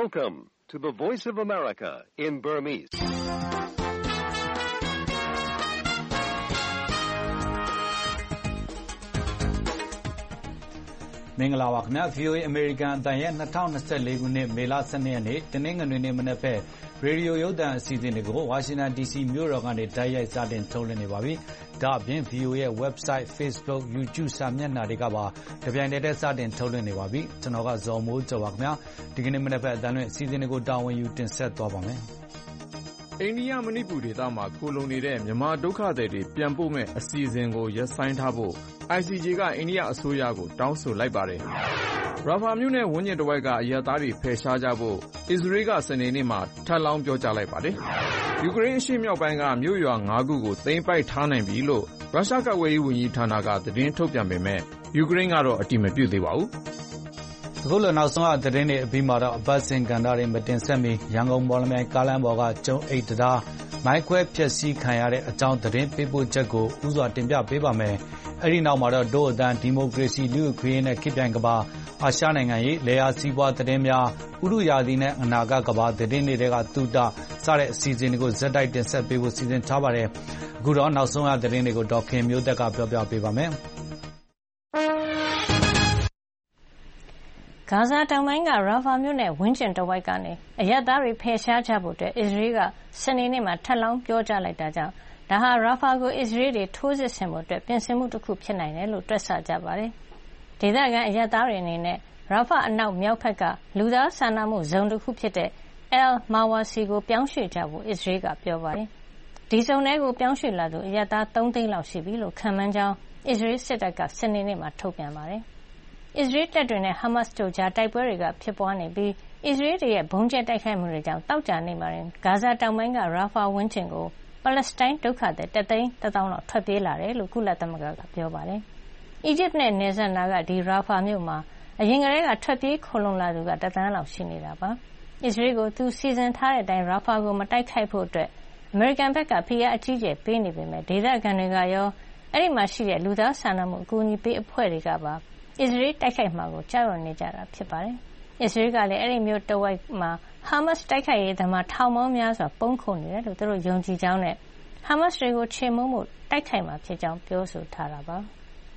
Welcome to the Voice of America in Burmese. ။မင်္ဂလာပါခင်ဗျာ VOA American အတန်ရဲ့2024ခုနှစ်မေလ12ရက်နေ့တနင်္ဂနွေနေ့မနက်ဘက်ရေဒီယိုရုပ်သံအစီအစဉ်တွေကို Washington DC မြို့တော်ကနေတိုက်ရိုက်စတင်ထုတ်လွှင့်နေပါပြီ။ဒါ့အပြင် VOA ရဲ့ website, Facebook, YouTube စာမျက်နှာတွေကပါတပြိုင်တည်းစတင်ထုတ်လွှင့်နေပါပြီ။ကျွန်တော်ကဇော်မိုးကျော်ပါခင်ဗျာ။ဒီကနေ့မနက်ဘက်အတန်လွှင့်အစီအစဉ်တွေကိုတာဝန်ယူတင်ဆက်သွားပါမယ်။အိန္ဒိယမဏိပူဒေသမှာခိုလှုံနေတဲ့မြန်မာဒုက္ခသည်တွေပြန်ပို့မဲ့အစီအစဉ်ကိုရပ်ဆိုင်းထားဖို့ ICJ ကအိန္ဒိယအစိုးရကိုတောင်းဆိုလိုက်ပါတယ်။ ရာဖာမြို့နဲ့ဝန်းကျင်တစ်ဝိုက်ကအရပ်သားတွေဖယ်ရှားကြဖို့အစ္စရေးကစနေနေ့မှာထပ်လောင်းပြောကြားလိုက်ပါတယ်။ယူကရိန်းအရှေ့မြောက်ပိုင်းကမြို့ရွာ၅ခုကိုသိမ်းပိုက်ထားနိုင်ပြီလို့ရုရှားကာကွယ်ရေးဝန်ကြီးဌာနကသတင်းထုတ်ပြန်ပေမဲ့ယူကရိန်းကတော့အတည်မပြုသေးပါဘူး။အခုလိုနောက်ဆုံးသတင်းတွေအပြီးမှာတော့အပတ်စဉ်ကဏ္ဍတွေမတင်ဆက်မီရန်ကုန်မော်လမြိုင်ကားလမ်းပေါ်ကကျုံအိတ်တရားမိုင်းခွဲဖျက်ဆီးခံရတဲ့အကြောင်းသတင်းပေးပို့ချက်ကိုဥစွာတင်ပြပေးပါမယ်။အဲဒီနောက်မှာတော့ဒို့အတန်းဒီမိုကရေစီလူ့အခွင့်အရေးနဲ့ခေတ်ပြိုင်ကဘာအာရှနိုင်ငံရေးလေယာစီးပွားသတင်းများဥရုယာသည်နဲ့အနာဂတ်ကဘာသတင်းတွေကတူတာစတဲ့အစီအစဉ်တွေကိုဇက်တိုက်တင်ဆက်ပေးဖို့စီစဉ်ထားပါတယ်။အခုတော့နောက်ဆုံးသတင်းတွေကိုဒေါက်ခင်မျိုးသက်ကပြောပြပေးပါမယ်။ဂါဇာတောင်ပိုင်းကရာဖာမြို့နဲ့ဝန်းကျင်တစ်ဝိုက်ကနေအရပ်သားတွေဖယ်ရှားကြဖို့အစ္စရေးကစနေနေ့မှာထပ်လောင်းပြောကြားလိုက်တာကြောင့်ဒါဟာရာဖာကိုအစ္စရေးတွေထိုးစစ်ဆင်ဖို့ပြင်ဆင်မှုတစ်ခုဖြစ်နိုင်တယ်လို့တွက်ဆကြပါတယ်။ဒေသခံအရပ်သားတွေအနေနဲ့ရာဖာအနောက်မြောက်ဘက်ကလူသားစာနာမှုဇုံတစ်ခုဖြစ်တဲ့ El Mawasi ကိုပြောင်းရွှေ့ကြဖို့အစ္စရေးကပြောပါတယ်။ဒီဇုံထဲကိုပြောင်းရွှေ့လာသူအရပ်သား3သိန်းလောက်ရှိပြီလို့ခန့်မှန်းကြောင်းအစ္စရေးစစ်တပ်ကစနေနေ့မှာထုတ်ပြန်ပါတယ်။အစ္စရေးတပ်တွေနဲ့ဟာမတ်စ်တို့ကြားတိုက်ပွဲတွေကဖြစ်ပွားနေပြီးအစ္စရေးတွေရဲ့ဘုံကျဲတိုက်ခိုက်မှုတွေကြောင့်တောက်ကြနေမှာရင်ဂါဇာတောင်ပိုင်းကရာဖာဝန်းကျင်ကိုပါလက်စတိုင်းဒုက္ခသည်1,100,000 လောက်ထွက်ပြေးလာတယ်လို့ကုလသမဂ္ဂကပြောပါတယ်။အီဂျစ်နဲ့နယ်စပ်နာကဒီရာဖာမြို့မှာအရင်ကတည်းကထွက်ပြေးခိုလှုံလာသူက1,000,000 လောက်ရှိနေတာပါ။အစ္စရေးကိုသူစီစဉ်ထားတဲ့အတိုင်းရာဖာကိုမတိုက်ခိုက်ဖို့အတွက်အမေရိကန်ဘက်ကဖိအားအကြီးကျယ်ပေးနေပေမဲ့ဒေသခံတွေကရောအဲ့ဒီမှာရှိတဲ့လူသားစာနာမှုအကူအညီပေးအဖွဲ့တွေကပါအစ္စရေးတိုက်ခိုက်မှာကိုကြောက်ရွံ့နေကြတာဖြစ်ပါတယ်။အစ္စရေးကလည်းအဲ့ဒီမျိုးတဝိုက်မှာဟာမတ်စ်တိုက်ခိုက်ရေးသမားထောင်ပေါင်းများစွာပုန်းခိုနေတယ်လို့သူတို့ယုံကြည်ကြောင်းနဲ့ဟာမတ်စ်တွေကိုချေမှုန်းမှုတိုက်ခိုက်မှာဖြစ်ကြောင်းပြောဆိုထားတာပါ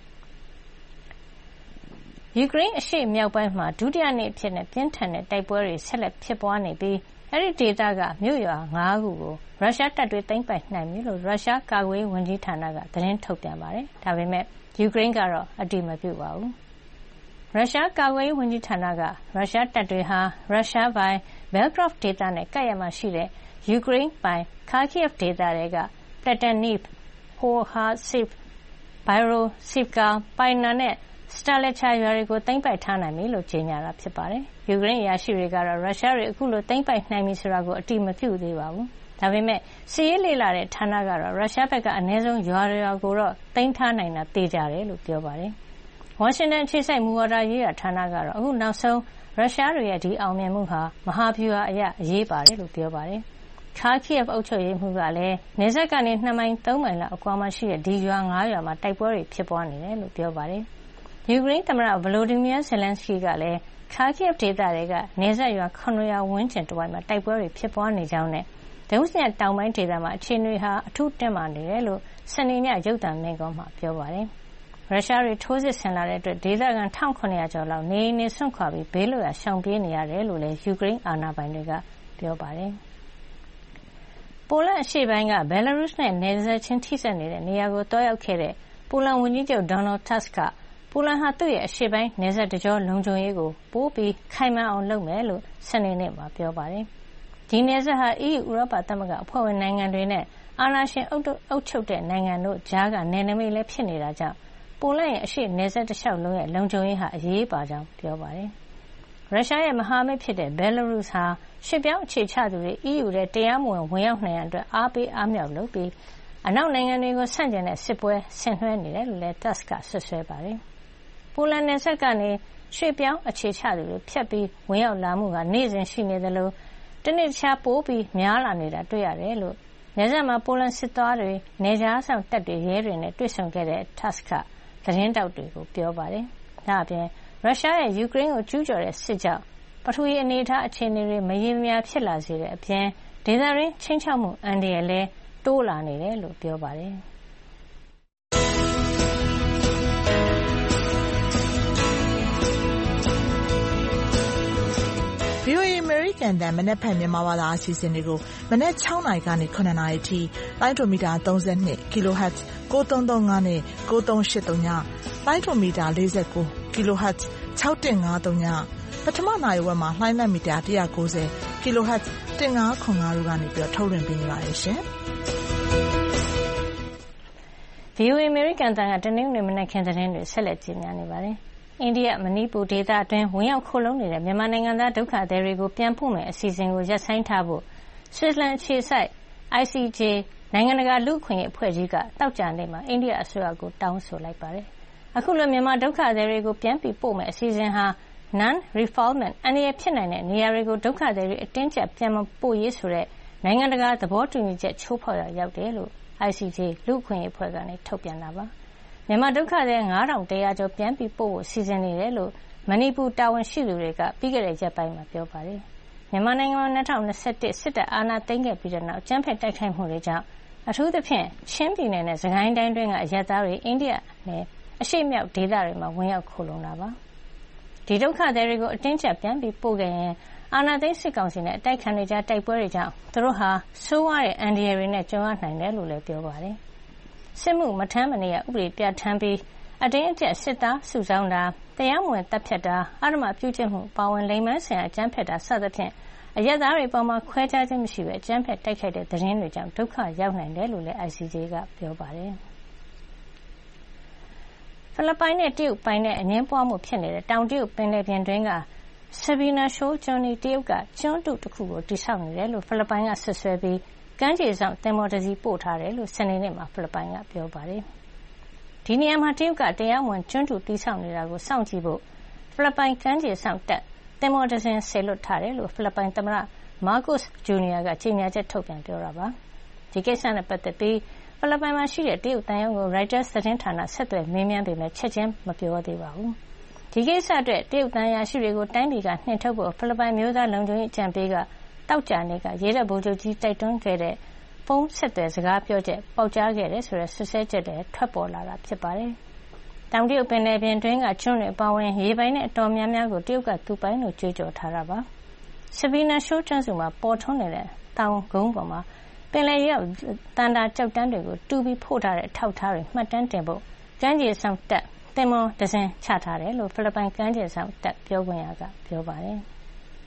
။ယူကရိန်းအရှေ့မြောက်ပိုင်းမှာဒုတိယနေ့အဖြစ်နဲ့ပြင်းထန်တဲ့တိုက်ပွဲတွေဆက်လက်ဖြစ်ပွားနေပြီးအဲ့ဒီဒေသကမြို့ရွာ၅ခုကိုရုရှားတပ်တွေသိမ်းပိုက်နိုင်ပြီလို့ရုရှားကာကွယ်ရေးဝန်ကြီးဌာနကသတင်းထုတ်ပြန်ပါတယ်။ဒါပေမဲ့ယူကရိန်းကတော့အတည်မပြုပါဘူး။ရုရှားကာကွယ်ရေးဝန်ကြီးဌာနကရုရှားတပ်တွေဟာရုရှားပိုင်ဘဲလ်ဂရော့ဒေသနဲ့ကပ်လျက်မှာရှိတဲ့ယူကရိန်းပိုင်ခါကိယက်ဒေသတွေကပလက်တနီဖ်၊ဟိုဟာစစ်ဖ်၊ဘိုင်ရိုစီဗကာ၊ပိုင်နာနဲ့စတာလက်ချာရွာတွေကိုသိမ်းပိုက်ထားနိုင်ပြီလို့ကြေညာတာဖြစ်ပါတယ်။ယူကရိန်းအရာရှိတွေကတော့ရုရှားတွေအခုလိုသိမ်းပိုက်နိုင်ပြီဆိုတာကိုအတည်မပြုသေးပါဘူး။ဒါပေမဲ့စစ်ရေးလေ့လာတဲ့ဌာနကတော့ရုရှားဘက်ကအနည်းဆုံးရွာကိုတော့သိမ်းထားနိုင်တာသေချာတယ်လို့ပြောပါတယ်။ဝါရှင်တန်အခြေစိုက်မူဝါဒရေးရာဌာနကတော့အခုနောက်ဆုံးရုရှားတွေရဲ့ဒီအောင်မြင်မှုဟာမဟာဗျူဟာအရအရေးပါတယ်လို့ပြောပါတယ်။ခါကိယက်အုပ်ချုပ်ရေးမှုကလည်းနယ်စပ်ကနေ2မိုင်3မိုင်လောက်အကွာမှာရှိတဲ့ဒီရွာ9ရွာမှာတိုက်ပွဲတွေဖြစ်ပွားနေတယ်လို့ပြောပါတယ်။ယူကရိန်းသမ္မတဗလိုဒီမီယာဇယ်လန်စကီကလည်းခါကိယက်ဒေသတွေကနယ်စပ်ရွာ900ဝန်းကျင်တစ်ဝိုက်မှာတိုက်ပွဲတွေဖြစ်ပွားနေကြောင်းနဲ့ဒုစရတောင်ပိုင်းဒေသမှာအခြေအနေဟာအထူးတင်းမာနေတယ်လို့စနေညရုပ်သံမိန့်ခွန်းမှာပြောပါတယ်။ရုရှားတွေထိုးစစ်ဆင်လာတဲ့အတွက်ဒေသခံ1,700 ကျော်လောက်နေအိမ်တွေစွန့်ခွာပြီးဘေးလွတ်ရာရှောင်ပြေးနေရတယ်လို့လည်းယူကရိန်းအာဏာပိုင်တွေကပြောပါတယ်။ပိုလန်အရှေ့ပိုင်းကဘယ်လာရုစ်နဲ့နယ်စပ်ချင်းထိစပ်နေတဲ့နေရာကိုတွားရောက်ခဲ့တဲ့ပိုလန်ဝန်ကြီးချုပ်ဒေါ်နယ်ထတ်စ်ကပိုလန်ဟာသူ့ရဲ့အရှေ့ပိုင်းနယ်စပ်တကြောလုံခြုံရေးကိုပိုပြီးခိုင်မာအောင်လုပ်မယ်လို့စနေနေ့မှာပြောပါတယ်။ဒီနယ်စပ်ဟာ EU ဥရောပသမဂ္ဂအဖွဲ့ဝင်နိုင်ငံတွေနဲ့အာဏာရှင်အုပ်ချုပ်တဲ့နိုင်ငံတို့ကြားကနယ်နိမိတ်လည်းဖြစ်နေတာကြောင့်ပိုလန်ရဲ့အရှေ့နယ်စပ်တစ်လျှောက်လုံးရဲ့လုံခြုံရေးဟာအရေးပါကြောင်းပြောပါတယ်။ရုရှားရဲ့မဟာမိတ်ဖြစ်တဲ့ဘဲလာရုစ်ဟာရွှေ့ပြောင်းအခြေချသူတွေ EU ထဲတရားမဝင်ရောက်နိုင်ရန်အတွက်အားပေးအားမြှောက်လုပ်ပြီးအနောက်နိုင်ငံတွေကိုဆန့်ကျင်တဲ့စစ်ပွဲဆင်နွှဲနေတယ်လို့လည်းတပ်စ်ကဆွဆွဲပါတယ်။ပိုလန်နယ်စပ်ကနေရွှေ့ပြောင်းအခြေချသူတွေဖြတ်ပြီးဝင်ရောက်လာမှုကနေ့စဉ်ရှိနေသလိုတနေ့တခြားပိုပြီးများလာနေတာတွေ့ရတယ်လို့နယ်စပ်မှာပိုလန်စစ်သားတွေနယ်ခြားစောင့်တပ်တွေရဲတွေနဲ့တွေ့ဆုံခဲ့တဲ့တပ်စ်ကသတင်းတောက်တွေကိုပြောပါတယ်။ဒါ့အပြင်ရုရှားရဲ့ယူကရိန်းကိုကျူးကျော်တဲ့စစ်ကြောင့်ပထဝီအနေအထားအခြေအနေတွေမရေမရာဖြစ်လာစေတဲ့အပြင်ဒေသတွင်းခြိမ်းခြောက်မှုအန္တရာယ်လည်းတိုးလာနေတယ်လို့ပြောပါတယ်။ VOA အမေရိကန်အသံမနက်ဖြန်မြန်မာဘာသာအစီအစဉ်တွေကိုမနက်6 နာရီကနေ 9 နာရီအထိလိုင်းဒိုမီတာ32 kHz 9335နဲ့9383ညလိုင်းဒိုမီတာ49 kHz 6153ညပထမနာရီဝက်မှာလှိုင်းလက်မီတာ190 kHz 1505တို့ကနေပြီးထုတ်လွှင့်ပေးနေပါတယ်ရှင်။ VOA အမေရိကန်အသံကတနင်္ဂနွေမနက်ခင်းသတင်းတွေဆက်လက်ကြီးများနေပါတယ်။အိန္ဒိယမဏိပူဒေသအတွင်းဝင်ရောက်ခိုလှုံနေတဲ့မြန်မာနိုင်ငံသားဒုက္ခသည်တွေကိုပြန်ပို့မယ့်အစီအစဉ်ကိုရပ်ဆိုင်းထားဖို့ဆွစ်ဇာလန်အခြေစိုက် ICJ နိုင်ငံတကာလူ့အခွင့်အရေးအဖွဲ့ကြီးကသောကြာနေ့မှာအိန္ဒိယအစိုးရကိုတောင်းဆိုလိုက်ပါတယ်။အခုလိုမြန်မာဒုက္ခသည်တွေကိုပြန်ပို့မယ့်အစီအစဉ်ဟာ non-refoulement အန္တရာယ်ဖြစ်နိုင်တဲ့နေရာတွေကိုဒုက္ခသည်တွေအတင်းကျပ်ပြန်မပို့ရေးဆိုတဲ့နိုင်ငံတကာသဘောတူညီချက်ချိုးဖောက်ရာရောက်တယ်လို့ ICJ လူ့အခွင့်အရေးအဖွဲ့ကထုတ်ပြန်တာပါ။မြန်မာဒုက္ခသည်9100ကျော်ပြန်ပို့ဖို့စီစဉ်နေတယ်လို့မဏိပူတာဝန်ရှိသူတွေကပြီးခဲ့တဲ့ရက်ပိုင်းမှာပြောပါတယ်။မြန်မာနိုင်ငံမှာ2021စစ်တပ်အာဏာသိမ်းခဲ့ပြီးတဲ့နောက်အကြမ်းဖက်တိုက်ခိုက်မှုတွေကြောင့်အထူးသဖြင့်ချင်းပြည်နယ်နဲ့စကိုင်းတိုင်းတွင်းကအရပ်သားတွေအိန္ဒိယနဲ့အရှေ့မြောက်ဒေသတွေမှာဝင်ရောက်ခိုလှုံတာပါ။ဒီဒုက္ခသည်တွေကိုအတင်းကျပ်ပြန်ပို့ခဲ့ရင်အာဏာသိမ်းစစ်ကောင်စီနဲ့အတိုက်ခံတွေကြားတိုက်ပွဲတွေကြောင့်သူတို့ဟာဆိုးဝါးတဲ့အန္တရာယ်တွေနဲ့ကြုံရနိုင်တယ်လို့လည်းပြောပါတယ်။စစ်မှုမထမ်းမနေရဥပဒေပြဋ္ဌာန်းပြီးအတင်းအကျပ်စစ်သားစုဆောင်းတာတရားမဝင်တပ်ဖြတ်တာအဓမ္မပြုကျင့်မှုပါဝင်လိမ်ပိုင်းဆိုင်ရာအကြမ်းဖက်တာစသဖြင့်အရပ်သားတွေပေါ်မှာခွဲခြားခြင်းမရှိဘဲအကြမ်းဖက်တိုက်ခိုက်တဲ့သတင်းတွေကြောင့်ဒုက္ခရောက်နိုင်တယ်လို့လည်း ICJ ကပြောပါတယ်။ဖိလစ်ပိုင်နဲ့တရုတ်ပိုင်နဲ့အငြင်းပွားမှုဖြစ်နေတဲ့တောင်တရုတ်ပင်လယ်ပြင်တွင်းက Sabina Shoal ကျွန်းတရုတ်ကကျွန်းတုတစ်ခုကိုတည်ဆောက်နေတယ်လို့ဖိလစ်ပိုင်ကဆွဆွဲပြီးကမ်းခြေစောင့်သင်္ဘောတစ်စီးပို့ထားတယ်လို့စနေနေ့မှာဖိလစ်ပိုင်ကပြောပါတယ်။ဒီနေရာမှာတရုတ်ကတရားဝင်ကျွန်းတုတည်ဆောက်နေတာကိုစောင့်ကြည့်ဖို့ဖိလစ်ပိုင်ကမ်းခြေစောင့်တပ်သင်္ဘောတစ်စင်းဆေလွတ်ထားတယ်လို့ဖိလစ်ပိုင်သမ္မတမားကို့စ်ဂျူနီယာကကြေညာချက်ထုတ်ပြန်ပြောတာပါ။ဒီကိစ္စနဲ့ပတ်သက်ပြီးဖိလစ်ပိုင်မှာရှိတဲ့တရုတ်သံရုံးကို Reuters သတင်းဌာနဆက်သွယ်မေးမြန်းပေမဲ့ချက်ချင်းမပြောသေးပါဘူး။ဒီကိစ္စအတွက်တရုတ်သံအရာရှိတွေကိုတိုင်းပြည်ကနှင်ထုတ်ဖို့ဖိလစ်ပိုင်မျိုးသားလုံခြုံရေးအကြံပေးကတောက်ကြနေ့ကရေတပ်ဗိုလ်ချုပ်ကြီးတိုက်တွန်းခဲ့တဲ့ဖုန်းဆက်သွယ်စကားပြောချက်ပေါက်ကြားခဲ့တယ်ဆိုတဲ့ဆွဆွဲချက်တွေထွက်ပေါ်လာတာဖြစ်ပါတယ်။တောင်တရုတ်ပင်လယ်ပြင်တွင်းကကျွန်းတွေအပါအဝင်ရေပိုင်နဲ့အတော်များများကိုတရုတ်ကသူပိုင်လို့ကြွေးကြော်ထားတာပါ။ Sabina Shoal ကျွန်းစုမှာပေါ်ထွန်းနေတဲ့တောင်ကုန်းပေါ်မှာပင်လယ်ရေအောက်တန်တာကျောက်တန်းတွေကိုတူပြီးဖို့ထားတဲ့အထောက်အထားတွေမှတ်တမ်းတင်ဖို့ကမ်းခြေစောင့်တပ်သင်္ဘောတစ်စင်းချထားတယ်လို့ဖိလစ်ပိုင်ကမ်းခြေစောင့်တပ်ပြောခွင့်ရကပြောပါတယ်။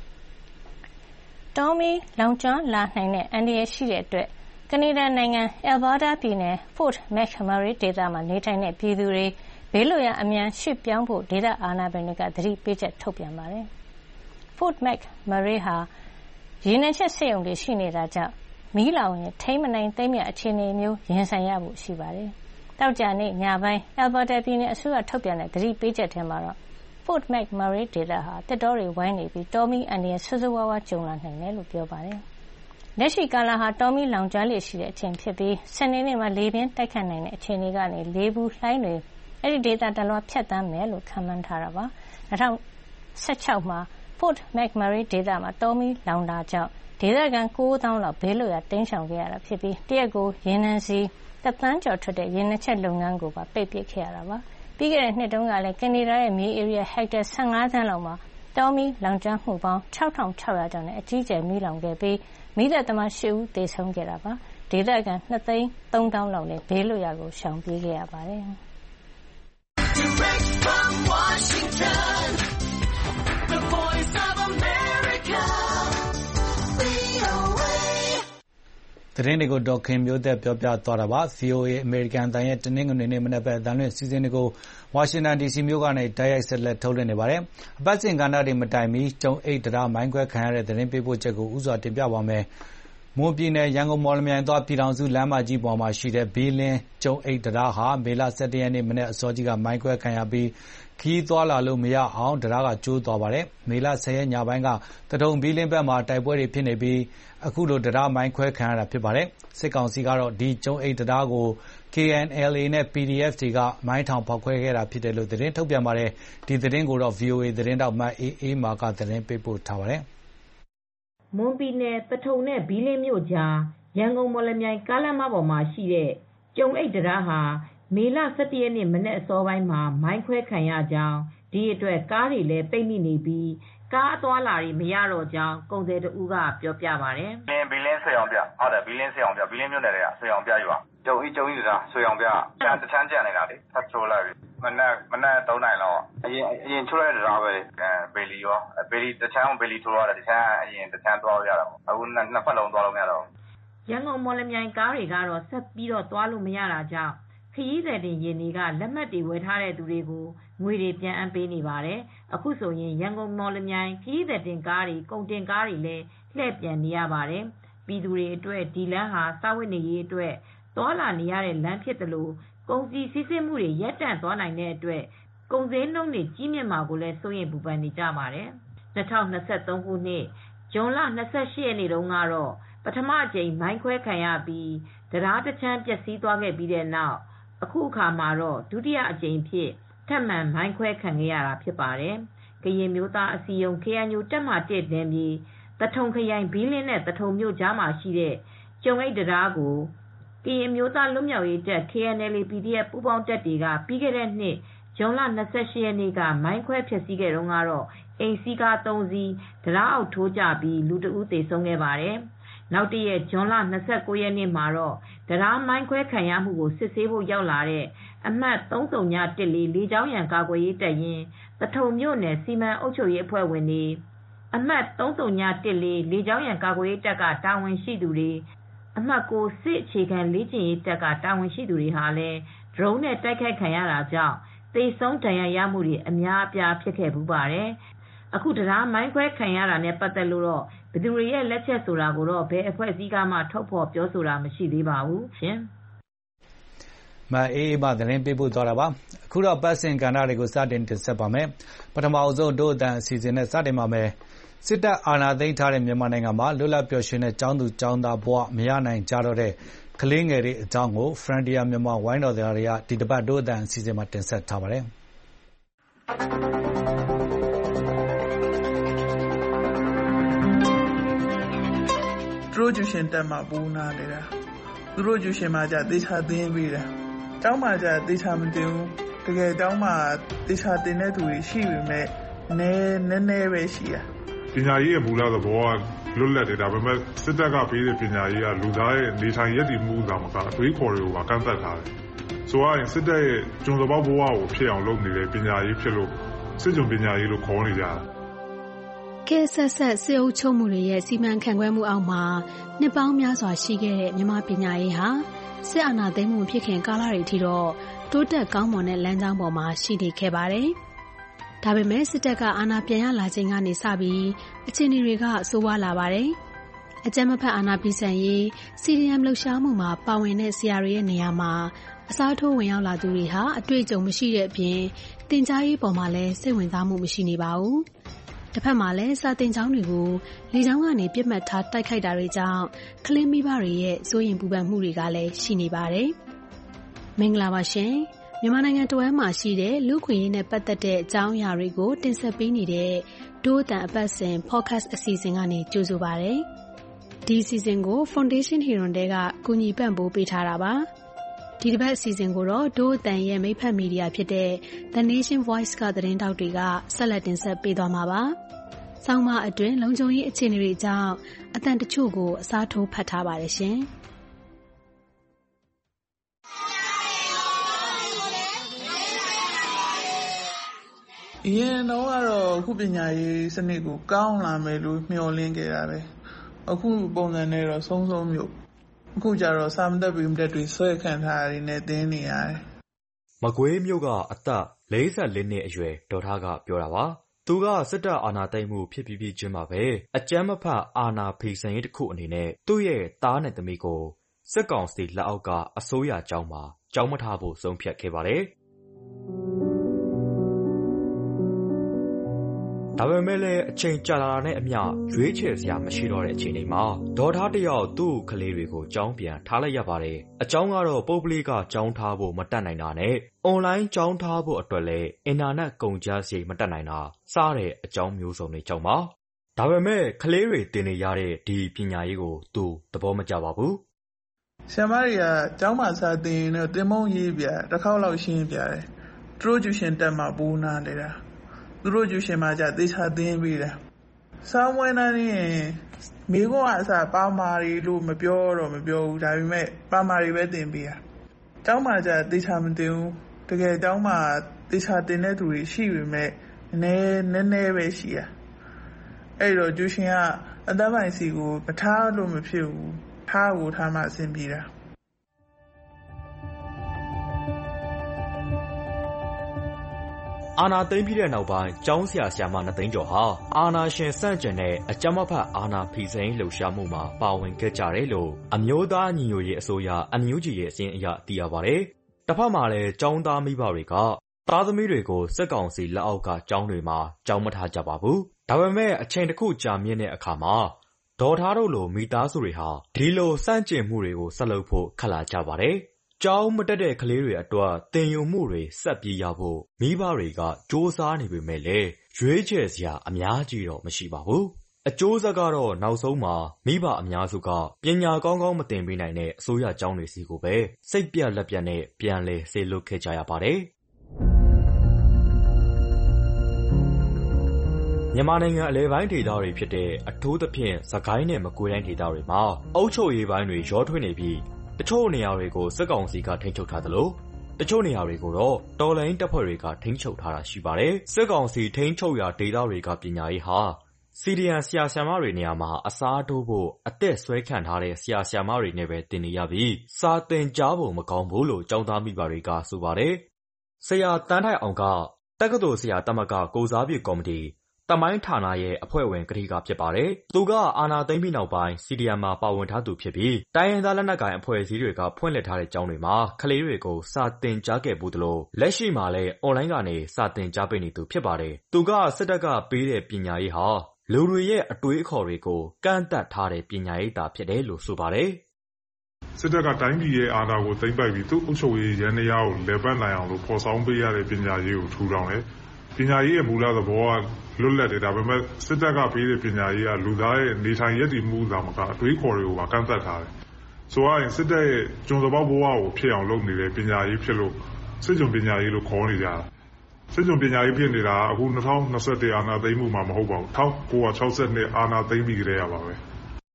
တောမီလောင်ကျွမ်းလာနိုင်တဲ့အန္တရာယ်ရှိတဲ့အတွက်ကနေဒါနိုင်ငံအယ်ဘားတားပြည်နယ် Fort McMurray ဒေသမှာနေထိုင်တဲ့ပြည်သူတွေဘေးလွတ်ရာအမြန်ရွှေ့ပြောင်းဖို့ဒေသအာဏာပိုင်တွေကသတိပေးချက်ထုတ်ပြန်ပါတယ်။ Fort McMurray ဟာရေနံချက်စက်ရုံတွေရှိနေတာကြောင့်မီးလောင်ရင်ထိန်းမနိုင်သိမ်းမရအခြေအနေမျိုးရင်ဆိုင်ရဖို့ရှိပါတယ်။တောက်ကြနေ့ညပိုင်းအယ်ဘားတားပြည်နယ်အစိုးရထုတ်ပြန်တဲ့သတိပေးချက်ထဲမှာတော့Fort McMurray ဒေသဟာတစ်တောတွေဝိုင်းနေပြီးတောမီးအန္တရာယ်ဆိုးဆိုးဝါးဝါးကြုံလာနိုင်တယ်လို့ပြောပါတယ်။လက်ရှိကာလဟာတောမီးလောင်ကျွမ်းလေရှိတဲ့အချိန်ဖြစ်ပြီးစနေနေ့မှာလေပြင်းတိုက်ခတ်နိုင်တဲ့အခြေအနေကနေလေပူလှိုင်းတွေအဲ့ဒီဒေသတလွှားဖြတ်တန်းမယ်လို့ခန့်မှန်းထားတာပါ။2016မှာ Fort McMurray ဒေသမှာတောမီးလောင်တာကြောင့်ဒေသခံ9000လောက်ဘေးလွတ်ရာတိမ်းရှောင်ခဲ့ရတာဖြစ်ပြီးတရက်ကိုရေနံစီ1 သန်းကျော်ထွက်တဲ့ရေနံချက်လုပ်ငန်းကိုပါပိတ်ပစ်ခဲ့ရတာပါ။ပြီးခဲ့တဲ့နှစ်တုန်းကလည်းကနေဒါရဲ့မြေဧရိယာဟက်တာ15သန်းလောက်မှာတောမီးလောင်ကျွမ်းမှုပေါင်း6600ကျော်နဲ့အကြီးအကျယ်မီးလောင်ခဲ့ပြီးမီးသတ်သမား8ဦးသေဆုံးခဲ့တာပါ။ဒေသခံ2,300,000လောက်လည်းဘေးလွတ်ရာကိုရှောင်ပြေးခဲ့ရပါတယ်။ Direct from Washington, the Voice of America, VOA သတင်းတွေကိုဒေါ်ခင်မျိုးသက်ပြောပြသွားတာပါ။ VOA အမေရိကန်အသံရဲ့တနင်္ဂနွေနေ့မနက်ဘက်အသံလွှင့်စီစဉ်တွေကိုဝါရှင်တန် DC မြို့ကနေတိုက်ရိုက်ဆက်လက်ထုတ်လွှင့်နေပါတယ်။အပတ်စဉ်ကဏ္ဍတွေမတိုင်မီကျုံအိတ်တရားမိုင်းခွဲခံရတဲ့သတင်းပေးပို့ချက်ကိုဥစွာတင်ပြပါမယ်။မွန်ပြည်နယ်ရန်ကုန်မော်လမြိုင်သွားပြည်ထောင်စုလမ်းမကြီးပေါ်မှာရှိတဲ့ဘေးလင်းကျုံအိတ်တရားဟာမေလ17ရက်နေ့မနေ့အစောကြီးကမိုင်းခွဲခံရပြီးခီးသွားလာလို့မရအောင်တရားကကျိုးသွားပါတယ်။မေလ10ရက်ညပိုင်းကတထုံဘီလင်းဘက်မှာတိုက်ပွဲတွေဖြစ်နေပြီးအခုလိုတရားမိုင်းခွဲခံရတာဖြစ်ပါတယ်။စစ်ကောင်စီကတော့ဒီကျုံအိတ်တရားကို KNLA နဲ့ PDF တွေကမိုင်းထောင်ဖောက်ခွဲခဲ့တာဖြစ်တယ်လို့သတင်းထုတ်ပြန်ပါတယ်။ဒီသတင်းကိုတော့ VOA သတင်းထောက်မအေးမာကသတင်းပေးပို့ထားပါတယ်။မွန်ပြည်နယ်သထုံနဲ့ဘီးလင်းမြို့ကြားရန်ကုန်မော်လမြိုင်ကားလမ်းမပေါ်မှာရှိတဲ့ကျုံအိတ်တံတားဟာမေလ 17 ရက်နေ့မနက်အစောပိုင်းမှာမိုင်းခွဲခံရကြောင်းဒီအတွက်ကားတွေလည်းပိတ်မိနေပြီးကားအသွားလာတွေမရတော့ကြောင်းကုန်သည်တဦးကပြောပြပါတယ်။ဘီလင်းဆွေအောင်ပြဟုတ်တယ်ဘီလင်းဆွေအောင်ပြဘီလင်းမြို့နယ်တွေကဆွေအောင်ပြရွာကျုံအိတ်တံတားဆွေအောင်ပြတချမ်းကြံနေတာလေဆက်ချိုးလိုက်ပြီမနက်3 နာရီလောက်အရင်ချိုးလိုက်တဲ့တံတားပဲဘေလီရောဘေလီတချမ်းဘေလီထိုးရတယ်တချမ်းအရင်တချမ်းသွားရတာပေါ့အခုနှစ်ဖက်လုံးသွားလို့မရတော့ရန်ကုန်မော်လမြိုင်ကားတွေကတော့ဆက်ပြီးတော့သွားလို့မရတာကြောင့်ခရီးသည်တင်ယာဉ်တွေကလက်မှတ်တွေဝယ်ထားတဲ့သူတွေကိုငွေတွေပြန်အမ်းပေးနေပါတယ်။အခုဆိုရင်ရန်ကုန်မော်လမြိုင်ခရီးသည်တင်ကားတွေကုန်တင်ကားတွေလည်းလှည့်ပြန်နေရပါတယ်။ပြည်သူတွေအတွက်ဒီလမ်းဟာစားဝတ်နေရေးအတွက်သွားလာနေရတဲ့လမ်းဖြစ်တယ်လို့ကုန်စည်စီးဆင်းမှုတွေရပ်တန့်သွားနိုင်တဲ့အတွက်ကုန်စည်နှုန်းတွေကြီးမြင့်မှာကိုလည်းစိုးရိမ်ပူပန်နေကြပါတယ်။2023 ခုနှစ်ဇွန်လ 28 ရက်နေ့တုန်းကတော့ပထမအကြိမ်မိုင်းခွဲခံရပြီးတရားတစ်ချမ်းပျက်စီးသွားခဲ့ပြီးတဲ့နောက်အခုအခါမှာတော့ဒုတိယအကြိမ်ဖြစ်ထပ်မံမိုင်းခွဲခံခဲ့ရတာဖြစ်ပါတယ်။ကရင်မျိုးသားအစည်းအရုံး KNU တပ်မ 1 နယ်မြေသထုံခရိုင်ဘီးလင်းနဲ့သထုံမြို့ကြားမှာရှိတဲ့ကျုံအိတ်တံတားကိုကရင်မျိုးသားလွတ်မြောက်ရေးတပ် KNLA PDF ပူးပေါင်းတပ်တွေကပြီးခဲ့တဲ့နှစ်ဇွန်လ 28 ရက်နေ့ကမိုင်းခွဲဖျက်ဆီးခဲ့တုန်းကတော့အိမ်စီးကား 3 စီးတံတားအောက်ထိုးကျပြီးလူတဦးသေဆုံးခဲ့ပါတယ်။နောက်တရက်ဇွန်လ 29 ရက်နေ့မှာတော့တံတားမိုင်းခွဲခံရမှုကိုစစ်ဆေးဖို့ရောက်လာတဲ့အမှတ် 3014 လေကြောင်းရန်ကာကွယ်ရေးတပ်ရင်းသထုံမြို့နယ်စီမံအုပ်ချုပ်ရေးအဖွဲ့ဝင်တွေအမှတ် 3014 လေကြောင်းရန်ကာကွယ်ရေးတပ်ကတာဝန်ရှိသူတွေအမှတ် 9 စစ်အခြေခံလေ့ကျင့်ရေးတပ်ကတာဝန်ရှိသူတွေဟာလည်းဒရုန်းနဲ့တိုက်ခိုက်ခံရတာကြောင့်သေဆုံးဒဏ်ရာရမှုတွေအများအပြားဖြစ်ခဲ့ပူပါတယ်။အခုတရားမိုင်းခွဲခံရတာနဲ့ပတ်သက်လို့တော့ဘယ်သူတွေရဲ့လက်ချက်ဆိုတာကိုတော့ဘယ်အဖွဲ့အစည်းကမှထုတ်ဖော်ပြောဆိုတာမရှိသေးပါဘူးရှင်။အေးမာသတင်းပေးပို့သွားတာပါ။အခုတော့ပတ်စဉ်ကဏ္ဍတွေကိုစတင်တင်ဆက်ပါမယ်။ပထမဆုံးဒို့အတန်အစီအစဉ်နဲ့စတင်ပါမယ်။စစ်တပ်အာဏာသိမ်းထားတဲ့မြန်မာနိုင်ငံမှာလွတ်လပ်ပျော်ရွှင်တဲ့ကျောင်းသူကျောင်းသားဘဝမရနိုင်ကြတော့တဲ့ကလေးငယ်တွေအကြောင်းကို Frontier မြန်မာဝိုင်းတော်သားတွေကဒီတစ်ပတ်ဒို့အတန်အစီအစဉ်မှာတင်ဆက်ထားပါတယ်။သူတို့ကျူရှင်တက်မှာပူနာနေတာသူတို့ကျူရှင်မှာじゃသေချာသင်ပေးတယ်ကျောင်းမှာじゃသေချာမတင်ဘူးတကယ်ကျောင်းမှာသေချာတင်တဲ့သူတွေရှိပေမဲ့နည်းပဲရှိရပညာရေးရဲ့မူလသဘောကလွတ်လပ်တယ်ဒါပေမဲ့စစ်တပ်ကပေးတဲ့ပညာရေးကလူသားရဲ့နေထိုင်ရည်တည်မှုသာမကအတွေးခေါ်တွေကိုပါကန့်သတ်ထားတယ်ဆိုရင်စစ်တပ်ရဲ့ကျွန်တော်ဘဝကိုဖြစ်အောင်လုပ်နေတဲ့ပညာရေးဖြစ်လို့စစ်ကျွန်ပညာရေးလို့ခေါ်နေကြတာကဲဆက်စစ်အုပ်ချုပ်မှုတွေရဲ့စီမံခန့်ခွဲမှုအောက်မှာနှစ်ပေါင်းများစွာရှိခဲ့တဲ့မြန်မာပညာရေးဟာစစ်အာဏာသိမ်းမှုဖြစ်ခင်ကာလတွေအထိတော့တိုးတက်ကောင်းမွန်တဲ့လမ်းကြောင်းပေါ်မှာရှိနေခဲ့ပါတယ်။ဒါပေမဲ့စစ်တပ်ကအာဏာပြန်ရလာချိန်ကနေစပြီးအခြေအနေတွေကဆိုးဝါးလာပါတယ်။အကြမ်းမဖက်အာဏာပြည်ဆန်ရေး CDM လှုပ်ရှားမှုမှာပါဝင်တဲ့ဆရာတွေရဲ့နေရာမှာအစားထိုးဝင်ရောက်လာသူတွေဟာအတွေ့အကြုံမရှိတဲ့အပြင်သင်ကြားရေးပေါ်မှာလည်းစိတ်ဝင်စားမှုမရှိနေပါဘူး။တစ်ဖက်မှာလည်းစာသင်ကျောင်းတွေကိုလေကြောင်းကနေပြစ်မှတ်ထားတိုက်ခိုက်တာတွေကြောင့်ကလေးမိဘတွေရဲ့စိုးရိမ်ပူပန်မှုတွေကလည်းရှိနေပါတယ်။မင်္ဂလာပါရှင်။မြန်မာနိုင်ငံတဝန်းမှာရှိတဲ့လူ့ခွင့်ရေးနဲ့ပတ်သက်တဲ့အကြောင်းအရာတွေကိုတင်ဆက်ပေးနေတဲ့ဒို့အတန်အပတ်စဉ် podcast အစီအစဉ်ကနေကြိုဆိုပါရစေ။ဒီအစီအစဉ်ကို Foundation Heron တဲကကူညီပံ့ပိုးပေးထားတာပါ။ဒီတစ်ပတ်အစီအစဉ်ကိုတော့ဒို့အတန်ရဲ့မိဖက်မီဒီယာဖြစ်တဲ့ The Nation Voice ကသတင်းတောက်တွေကဆက်လက်တင်ဆက်ပေးသွားမှာပါ။ဆောင်းပါးအတွင်းလုံခြုံရေးအခြေအနေတွေကြောင့်အတန်တချို့ကိုအစားထိုးဖတ်ထားပါတယ်ရှင်။အရင်တော့ကတော့အခုပညာရေးစနစ်ကိုကောင်းလာမယ်လို့မျှော်လင့်ခဲ့တာပဲအခုပုံစံနဲ့တော့ဆုံးမျိုးအခုကျတော့စာမတက်ပြီးမတက်တွေဆွဲခံထားရတဲ့သင်နေရတယ်မကွေးမြို့ကအသက်44နှစ်အရွယ်ဒေါ်ထားကပြောတာပါသူကစစ်တပ်အာဏာသိမ်းမှုဖြစ်ပြီးချင်းမှာပဲအကြမ်းမဖက်အာဏာဖီဆန်ရေးတစ်ခုအနေနဲ့သူ့ရဲ့သားနဲ့သမီးကိုစစ်ကောင်စီလက်အောက်ကအစိုးရကျောင်းမှာကျောင်းမထားဖို့ဆုံးဖြတ်ခဲ့ပါတယ်ဒဒါပေမဲ့လည်းအချိန်ကြာလာတဲ့အမျှရွေးချယ်စရာမရှိတော့တဲ့အချိန်တွေမှာဒေါ်ထားတစ်ယောက်သူ့ကလေးတွေကိုကျောင်းပြန်ထားလိုက်ရပါတယ်။အကြောင်းကတော့ပုဂ္ဂလိကကျောင်းထားဖို့မတတ်နိုင်တာနဲ့အွန်လိုင်းကျောင်းထားဖို့အတွက်လည်းအင်တာနက်ကုန်ကျစရိတ်မတတ်နိုင်တာစတဲ့အကြောင်းမျိုးစုံတွေကြောင့်ပါ။ဒါပေမဲ့ကလေးတွေသင်နေရတဲ့ဒီပညာရေးကိုသူသဘောမကျပါဘူး။ဆရာမတွေကကျောင်းမှာစာသင်တော့သင်မုံရေးပြတစ်ခေါက်လောက်ရှင်းပြတယ်။သူတို့ကျူရှင်တက်မှာပူနာနေတာ။သူတို့ကျူရှင်မှာじゃသေချာသင်ပေးတယ်။စာမွေးနေရင်မိဘကအစားပါမာရီလို့မပြောတော့မပြောဘူးဒါပေမဲ့ပါမာရီပဲသင်ပေးတာ။ကျောင်းမှာじゃသေချာမသင်ဘူး။တကယ်ကျောင်းမှာသေချာသင်တဲ့သူတွေရှိပေမဲ့နည်းပဲရှိတာ။အဲ့တော့ကျူရှင်ကအသက်ပိုင်းစီကိုမထားလို့မဖြစ်ဘူး။ထားမှအဆင်ပြေတာ။အာဏာသိမ်းပြီးတဲ့နောက်ပိုင်းကျောင်းဆရာမ2သိန်းကျော်ဟာအာဏာရှင်ဆန့်ကျင်တဲ့အကြမ်းမဖက်အာဏာဖီဆန်လှုပ်ရှားမှုမှာပါဝင်ခဲ့ကြတယ်လို့အမျိုးသားညီညွတ်ရေးအစိုးရ NUG ရဲ့အစီရင်အရသိရပါတယ်။တစ်ဖက်မှာလည်းကျောင်းသားမိဘတွေကသားသမီးတွေကိုစစ်ကောင်စီလက်အောက်ကကျောင်းတွေမှာကျောင်းမထားကြပါဘူး။ဒါပေမဲ့အချိန်တစ်ခုကြာမြင့်တဲ့အခါမှာဒေါ်ထားတို့လိုမိသားစုတွေဟာဒီလိုစန့်ကျင်မှုတွေကိုဆက်လုပ်ဖို့ခက်လာကြပါတယ်။ကျောင်းမတက်တဲ့ကလေးတွေအတွက်သင်ယူမှုတွေဆက်ပြေးရဖို့မိဘတွေကစ조사နေပေမဲ့လည်းရွေးချယ်စရာအများကြီးတော့မရှိပါဘူး။အကျိုးဆက်ကတော့နောက်ဆုံးမှာမိဘအများစုကပညာကောင်းကောင်းမသင်ပေးနိုင်တဲ့အစိုးရကျောင်းတွေစီကိုပဲစိတ်ပြက်လက်ပြက်နဲ့ပြန်လည်ဆေးလွတ်ခဲ့ကြရပါတယ်။မြန်မာနိုင်ငံအလဲပိုင်းဒေသတွေဖြစ်တဲ့အထူးသဖြင့်စကိုင်းနဲ့မကွေးတိုင်းဒေသတွေမှာအုပ်ချုပ်ရေးပိုင်းတွေရောထွေးနေပြီးတချို့နေရာတွေကိုစစ်ကောင်စီကထိန်းချုပ်ထားသလိုတချို့နေရာတွေကိုတော့တော်လှန်ရေးတပ်ဖွဲ့တွေကထိန်းချုပ်ထားတာရှိပါတယ်။စစ်ကောင်စီထိန်းချုပ်ရာဒေသတွေကပညာရေးဟာCDN ဆရာဆရာမတွေနေရာမှာအစားထိုးဖို့အသက်ဆွဲခံထားတဲ့ဆရာဆရာမတွေနဲ့ပဲသင်နေရပြီးစာသင်ကြားဖို့မကောင်းဘူးလို့ကျောင်းသားမိဘတွေကဆိုပါတယ်။ဆရာတန်းထိုက်အောင်ကတက္ကသိုလ်ဆရာသမဂ္ဂကိုစားပြုကော်မတီတမိုင်းဌာနရဲ့အဖွဲ့ဝင်ကတိကဖြစ်ပါတယ်။သူကအာဏာသိမ်းပြီးနောက်ပိုင်း CDM မှာပါဝင်ထားသူဖြစ်ပြီးတိုင်းရင်းသားလက်နက်ကိုင်အဖွဲ့အစည်းတွေကဖွင့်လှစ်ထားတဲ့ကျောင်းတွေမှာကလေးတွေကိုစာသင်ကြားခဲ့ဘူးသလိုလက်ရှိမှာလည်းအွန်လိုင်းကနေစာသင်ကြားပေးနေသူဖြစ်ပါတယ်။သူကစစ်တပ်ကပေးတဲ့ပညာရေးဟာလူတွေရဲ့အတွေးအခေါ်တွေကိုကန့်သတ်ထားတဲ့ပညာရေးသာဖြစ်တယ်လို့ဆိုပါတယ်။စစ်တပ်ကတိုင်းပြည်ရဲ့အာဏာကိုသိမ်းပိုက်ပြီးသူ့အုပ်ချုပ်ရေးရန်တရားကိုလည်ပတ်နိုင်အောင်လို့ဖော်ဆောင်ပေးရတဲ့ပညာရေးကိုထူထောင်တယ်။ပညာရေးရဲ့မူလသဘောကလွတ်လပ်တယ်ဒါပေမဲ့စစ်တပ်ကပေးတဲ့ပညာရေးကလူသားရဲ့နေထိုင်ရည်တည်မှုသာမကအတွေးခေါ်တွေကိုပါကန့်သတ်ထားတယ်။ဆိုရင်စစ်တပ်ရဲ့ကျွန်တော်ဘဝကိုဖြစ်အောင်လုပ်နေတဲ့ပညာရေးဖြစ်လို့စစ်ကျွန်ပညာရေးလို့ခေါ်နေကြတာ။စစ်ကျွန်ပညာရေးဖြစ်နေတာအခု2021အာဏာသိမ်းမှုမှာမဟုတ်ပါဘူး1962အာဏာသိမ်းပြီးကြရပါပဲ။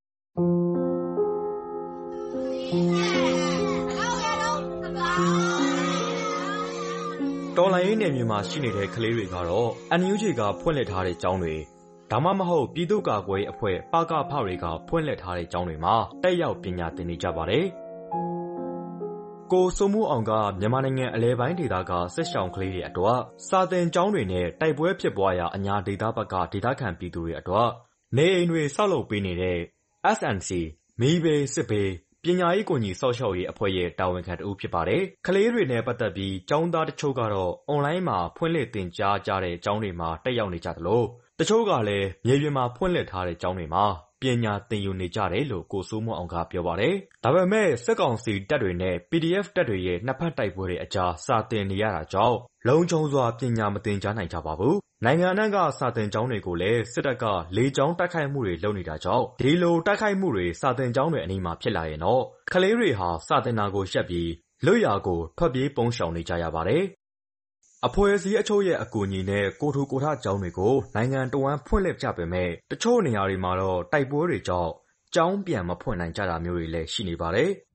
တော်လှန်ရေးနယ်မြေမှာရှိနေတဲ့ကလေးတွေကတော့ NUG ကဖွင့်လှစ်ထားတဲ့ကျောင်းတွေဒါမှမဟုတ်ပြည်သူ့ကာကွယ်ရေးအဖွဲ့ပကဖတွေကဖွင့်လှစ်ထားတဲ့ကျောင်းတွေမှာတက်ရောက်ပညာသင်နေကြပါတယ်။ကိုစိုးမိုးအောင်ကမြန်မာနိုင်ငံအလဲပိုင်းဒေသကစစ်ရှောင်ကလေးတွေအတွက်စာသင်ကျောင်းတွေနဲ့တိုက်ပွဲဖြစ်ပွားရာအညာဒေသဘက်ကဒေသခံပြည်သူတွေအတွက်နေအိမ်တွေဆောက်လုပ်ပေးနေတဲ့ SNC မီးဘေးစစ်ဘေးပညာရေးကိုညီဆောက်ရှောက်ရေးအဖွဲ့ရဲ့တာဝန်ခံတဦးဖြစ်ပါတယ်။ကလေးတွေနဲ့ပတ်သက်ပြီးကျောင်းသားတချို့ကတော့အွန်လိုင်းမှာဖွင့်လှစ်သင်ကြားကြတဲ့ကျောင်းတွေမှာတက်ရောက်နေကြသလိုတချို့ကလည်းမြေပြင်မှာဖွင့်လှစ်ထားတဲ့ကျောင်းတွေမှာပညာသင်ယူနေကြတယ်လို့ကိုစိုးမိုးအောင်ကပြောပါတယ်။ဒါပေမဲ့စစ်ကောင်စီတပ်တွေနဲ့ PDF တပ်တွေရဲ့နှစ်ဖက်တိုက်ပွဲတွေအကြားစာသင်နေရတာကြောင့်လုံခြုံစွာပညာမသင်ကြားနိုင်ကြပါဘူး။နိုင်ငံအနှံ့ကစာသင်ကျောင်းတွေကိုလည်းစစ်တပ်ကလေကြောင်းတိုက်ခိုက်မှုတွေလုပ်နေတာကြောင့်ဒီလိုတိုက်ခိုက်မှုတွေစာသင်ကျောင်းတွေအနီးမှာဖြစ်လာရင်တော့ကလေးတွေဟာစာသင်တာကိုရှက်ပြီးလွတ်ရာကိုထွက်ပြေးပုန်းရှောင်နေကြရပါတယ်။အဖွဲ့အစည်းအချို့ရဲ့အကူအညီနဲ့ကိုထူကိုထကျောင်းတွေကိုနိုင်ငံတော်ဝန်ဖွင့်လှစ်ကြပေမဲ့တချို့နေရာတွေမှာတော့တိုက်ပွဲတွေကြောင့်ကျောင်းပြန်မဖွင့်နိုင်ကြတာမျိုးတွေလည်းရှိနေပါတယ်။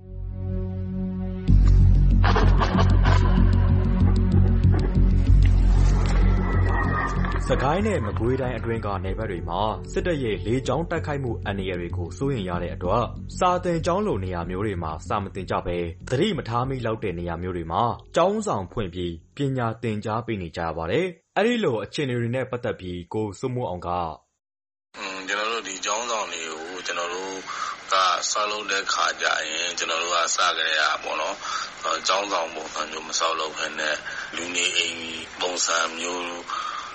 စကိုင်းနဲ့မကွေးတိုင်းအတွင်းကနယ်ဘက်တွေမှာစစ်တပ်ရဲ့လေကြောင်းတိုက်ခိုက်မှုအန္တရာယ်တွေကိုစိုးရိမ်ရတဲ့အတွက်စာသင်ကျောင်းလိုနေရာမျိုးတွေမှာစာမသင်ကြဘဲသတိမထားမိလောက်တဲ့နေရာမျိုးတွေမှာကျောင်းဆောင်ဖွင့်ပြီးပညာသင်ကြားပေးနေကြရပါတယ်။အဲဒီလိုအခြေအနေတွေနဲ့ပတ်သက်ပြီးကိုစိုးမိုးအောင်ကကျွန်တော်တို့ဒီကျောင်းဆောင်တွေကိုကျွန်တော်တို့ကဆောက်လုပ်တဲ့ခါကြရင်ကျွန်တော်တို့ကစကြရပေါ့နော်ကျောင်းဆောင်ပုံစံမျိုးမဆောက်လုပ်ဘဲနဲ့လူနေအိမ်ပုံစံမျိုး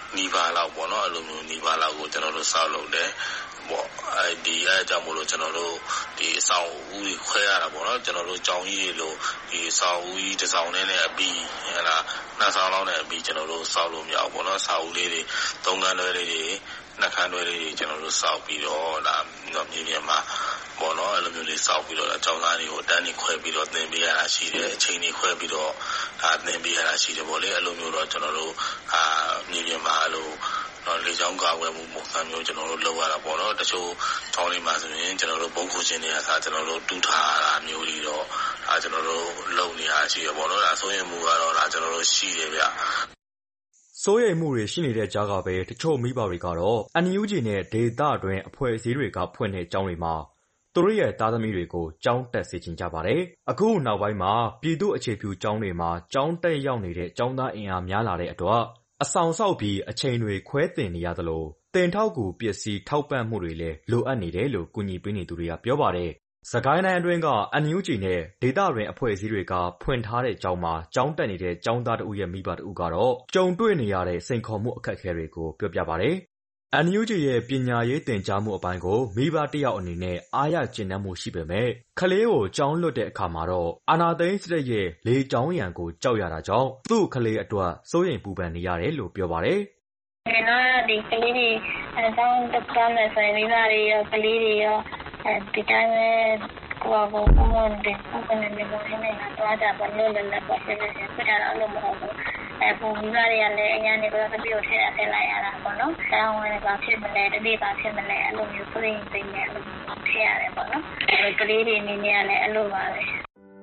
နီးပါးလောက်ပေါ့နော်အဲ့လိုမျိုးနီးပါးလောက်ကိုကျွန်တော်တို့ဆောက်လုပ်တယ်ပေါ့ဒီအဲကြောင့်မို့လို့ကျွန်တော်တို့ဒီအဆောင်ဦးတွေခွဲရတာပေါ့နော်ကျွန်တော်တို့ကြောင်ကြီးတွေလို့ဒီအဆောင်ဦးကြီးတစ်ဆောင်နဲ့အပြီးဟဲ့လားနှစ်ဆောင်လောက်နဲ့အပြီးကျွန်တော်တို့ဆောက်လို့မရဘူးပေါ့နော်ဆောက်ဦးလေးတွေသုံးခန်းတွဲလေးတွေနှစ်ခန်းတွဲလေးတွေကျွန်တော်တို့ဆောက်ပြီးတော့ဒါမြေပြင်မှာပေါ့နော်အဲ့လိုမျိုးလေးဆောက်ပြီးတော့အကြောင်းသားတွေကိုတန်းနေခွဲပြီးတော့သင်ပေးရတာရှိတယ်အချိန်တွေခွဲပြီးတော့ဒါသင်ပေးရတာရှိတယ်ပေါ့လေအဲ့လိုမျိုးတော့ကျွန်တော်တို့မြေပြင်မှာအဲ့လိုလေကြောင်းကာကွယ်မှုပုံစံမျိုးကျွန်တော်တို့လုပ်ရတာပေါ့နော်တချို့ထောင်းလေးမှာဆိုရင်ကျွန်တော်တို့ဘုံခုချင်းတွေအစားကျွန်တော်တို့တူထားတာမျိုးတွေတော့ကျွန်တော်တို့လုပ်နေရရှိရပေါ့နော်ဒါဆိုရင်မူကတော့ဒါကျွန်တော်တို့ရှိတယ်ဗျစိုးရိမ်မှုတွေရှိနေတဲ့ကြားကပဲတချို့မိဘတွေကတော့ NUG နဲ့ဒေသတွင်းအဖွဲ့အစည်းတွေကဖွင့်တဲ့ကျောင်းတွေမှာသူတို့ရဲ့သားသမီးတွေကိုကျောင်းတက်စေချင်ကြပါတယ်။အခုနောက်ပိုင်းမှာပြည်သူ့အခြေပြုကျောင်းတွေမှာကျောင်းတက်ရောက်နေတဲ့ကျောင်းသားအင်အားများလာတဲ့အတွက်အဆောင်ဆောက်ပြီးအချိန်တွေခွဲသင်နေရသလိုတင်ထောက်ကူပစ္စည်းထောက်ပံ့မှုတွေလည်းလိုအပ်နေတယ်လို့ကူညီပေးနေသူတွေကပြောပါတယ်။စကိုင်းတိုင်းအတွင်းက NUG နဲ့ဒေသတွင်းအဖွဲ့အစည်းတွေကဖွင့်ထားတဲ့ကျောင်းမှာကျောင်းတက်နေတဲ့ကျောင်းသားတဦးရဲ့မိဘတဦးကတော့ကြုံတွေ့နေရတဲ့စိန်ခေါ်မှုအခက်အခဲတွေကိုပြောပြပါတယ်။ NUG ရဲ့ပညာရေးသင်ကြားမှုအပိုင်းကိုမိဘတစ်ယောက်အနေနဲ့အားရကျေနပ်မှုရှိပေမဲ့ကလေးကိုကျောင်းလွတ်တဲ့အခါမှာတော့အာဏာသိမ်းစစ်တပ်ရဲ့လေကြောင်းရန်ကိုကြောက်ရတာကြောင့်သူ့ကလေးအတွက်စိုးရိမ်ပူပန်နေရတယ်လို့ပြောပါတယ်။ကျွန်တော်ဒီကလေးတွေကျောင်းတက်ကြမယ်ဆိုရင်မိဘတွေရောကလေးတွေရောဒီတိုင်းပဲကိုယ့်ကိုယ်ကိုဒီကိုယ်နဲ့နေလို့နေတာတော့ကြပါလို့လည်းပေါ့ဆက်နေပြတာတော့မဟုတ်ဘူး။ပုံမိဘတွေကလည်းအညာနေတော့တပြည့်ထည့်လိုက်ရတာပေါ့နော်။ဆောင်းဝင်ကဖြစ်မလဲတတိပါဖြစ်မလဲအဲ့လိုမျိုးပြင်နေတယ်လို့ထည့်ရတယ်ပေါ့နော်။ကလေးတွေအနေနဲ့လည်းအဲ့လိုပါပဲ။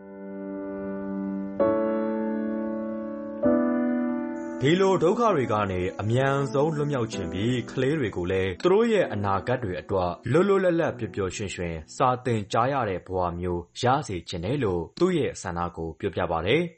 ဒီလိုဒုက္ခတွေကနေအမြန်ဆုံးလွတ်မြောက်ချင်ပြီးကလေးတွေကိုလည်းသူတို့ရဲ့အနာဂတ်တွေအတွက်လွတ်လွတ်လပ်လပ်ပျော်ပျော်ရွှင်ရွှင်စာသင်ကြားရတဲ့ဘဝမျိုးရစေချင်တယ်လို့သူ့ရဲ့ဆန္ဒကိုပြောပြပါတယ်။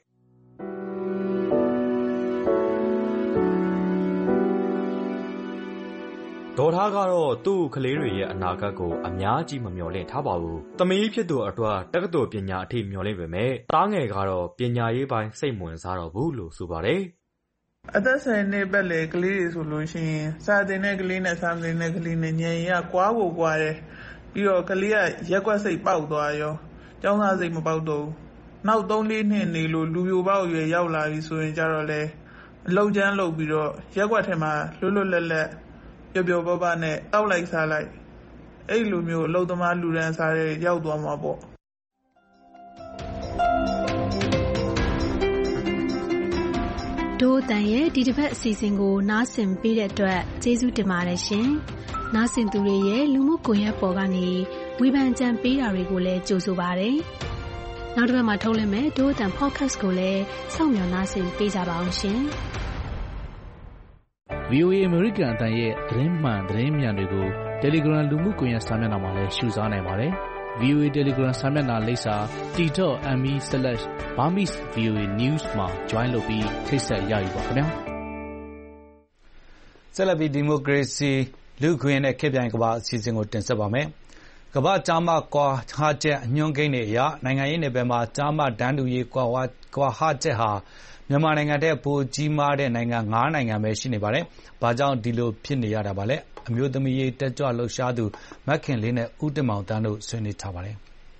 ဒေါ်ထားကတော့သူ့ကလေးတွေရဲ့အနာဂတ်ကိုအများကြီးမမျှော်လင့်ထားပါဘူး။သမီးဖြစ်သူအတွက်တက္ကသိုလ်ပညာအထိမျှော်လင့်ပေမဲ့သားငယ်ကတော့ပညာရေးပိုင်းစိတ်ဝင်စားတော့ဘူးလို့ဆိုပါတယ်။အသက်10နှစ်ပတ်လည်ကလေးတွေဆိုလို့ရှိရင်စာသင်တဲ့ကလေးနဲ့စာမသင်တဲ့ကလေးနဲ့ဉာဏ်ရည်ကွာကိုကွာတယ်ပြီးတော့ကလေးကရက်ကွက်စိတ်ပေါက်သွားရောကျောင်းသားစိတ်မပေါက်တော့ဘူးနောက်3-4နှစ်နေလို့လူပြိုပေါက်ရွယ်ရောက်လာပြီဆိုရင်ကြတော့လေအလုံးချမ်းလုပ်ပြီးတော့ရက်ကွက်ထဲမှာလွတ်လွတ်လပ်လပ်ပျော်ပျော်ပါးပါးနဲ့တောက်လိုက်စားလိုက်အဲ့လိုမျိုးအလုပ်သမားလူရန်စားတဲ့ရောက်သွားမှာပေါ့ဒို့အတန်ရဲ့ဒီတစ်ပတ်အစီအစဉ်ကိုနားဆင်ပေးတဲ့အတွက်ကျေးဇူးတင်ပါတယ်ရှင်။နားဆင်သူတွေရဲ့လူမှုကွန်ရက်ပေါ်ကနေဝေဖန်ကြံပေးတာတွေကိုလည်းကြိုဆိုပါရစေ။နောက်တစ်ပတ်မှာထုတ်လွှင့်မယ့်ဒို့အတန် podcast ကိုလည်းစောင့်မျှော်နားဆင်ပေးကြပါအောင်ရှင်။ VOA American အတန်ရဲ့သတင်းမှန်သတင်းမြန်တွေကို Telegram လူမှုကွန်ရက်စာမျက်နှာမှာလည်းရှုစားနိုင်ပါတယ်။ VOA Telegram စာမျက်နှာလိပ်စာ t.me/Burmese VOA News မှာ join လုပ်ပြီးထိတ်ဆက်ရယူပါခင်ဗျာ။ဆက်လက်ပြီးဒီမိုကရေစီလူ့အခွင့်အရေးနဲ့ခေတ်ပြိုင်ကမ္ဘာအစီအစဉ်ကိုတင်ဆက်ပါမယ်။ကမ္ဘာ့ကျားမကွာဟချက်အညွှန်းကိန်းတွေအရနိုင်ငံရေးနယ်ပယ်မှာကျားမတန်းတူရေးကွာဟချက်ဟာမြန်မာနိုင်ငံထက်ပိုကြီးမားတဲ့နိုင်ငံ9နိုင်ငံပဲရှိနေပါတယ်။ဘာကြောင့်ဒီလိုဖြစ်နေရတာပါလဲ။အမျိုးသမီးရေးတက်ကြွလှုပ်ရှားသူမခင်လေးနဲ့ဦးတင်မောင်တန်းတို့ဆွေးနွေးထားပါတယ်။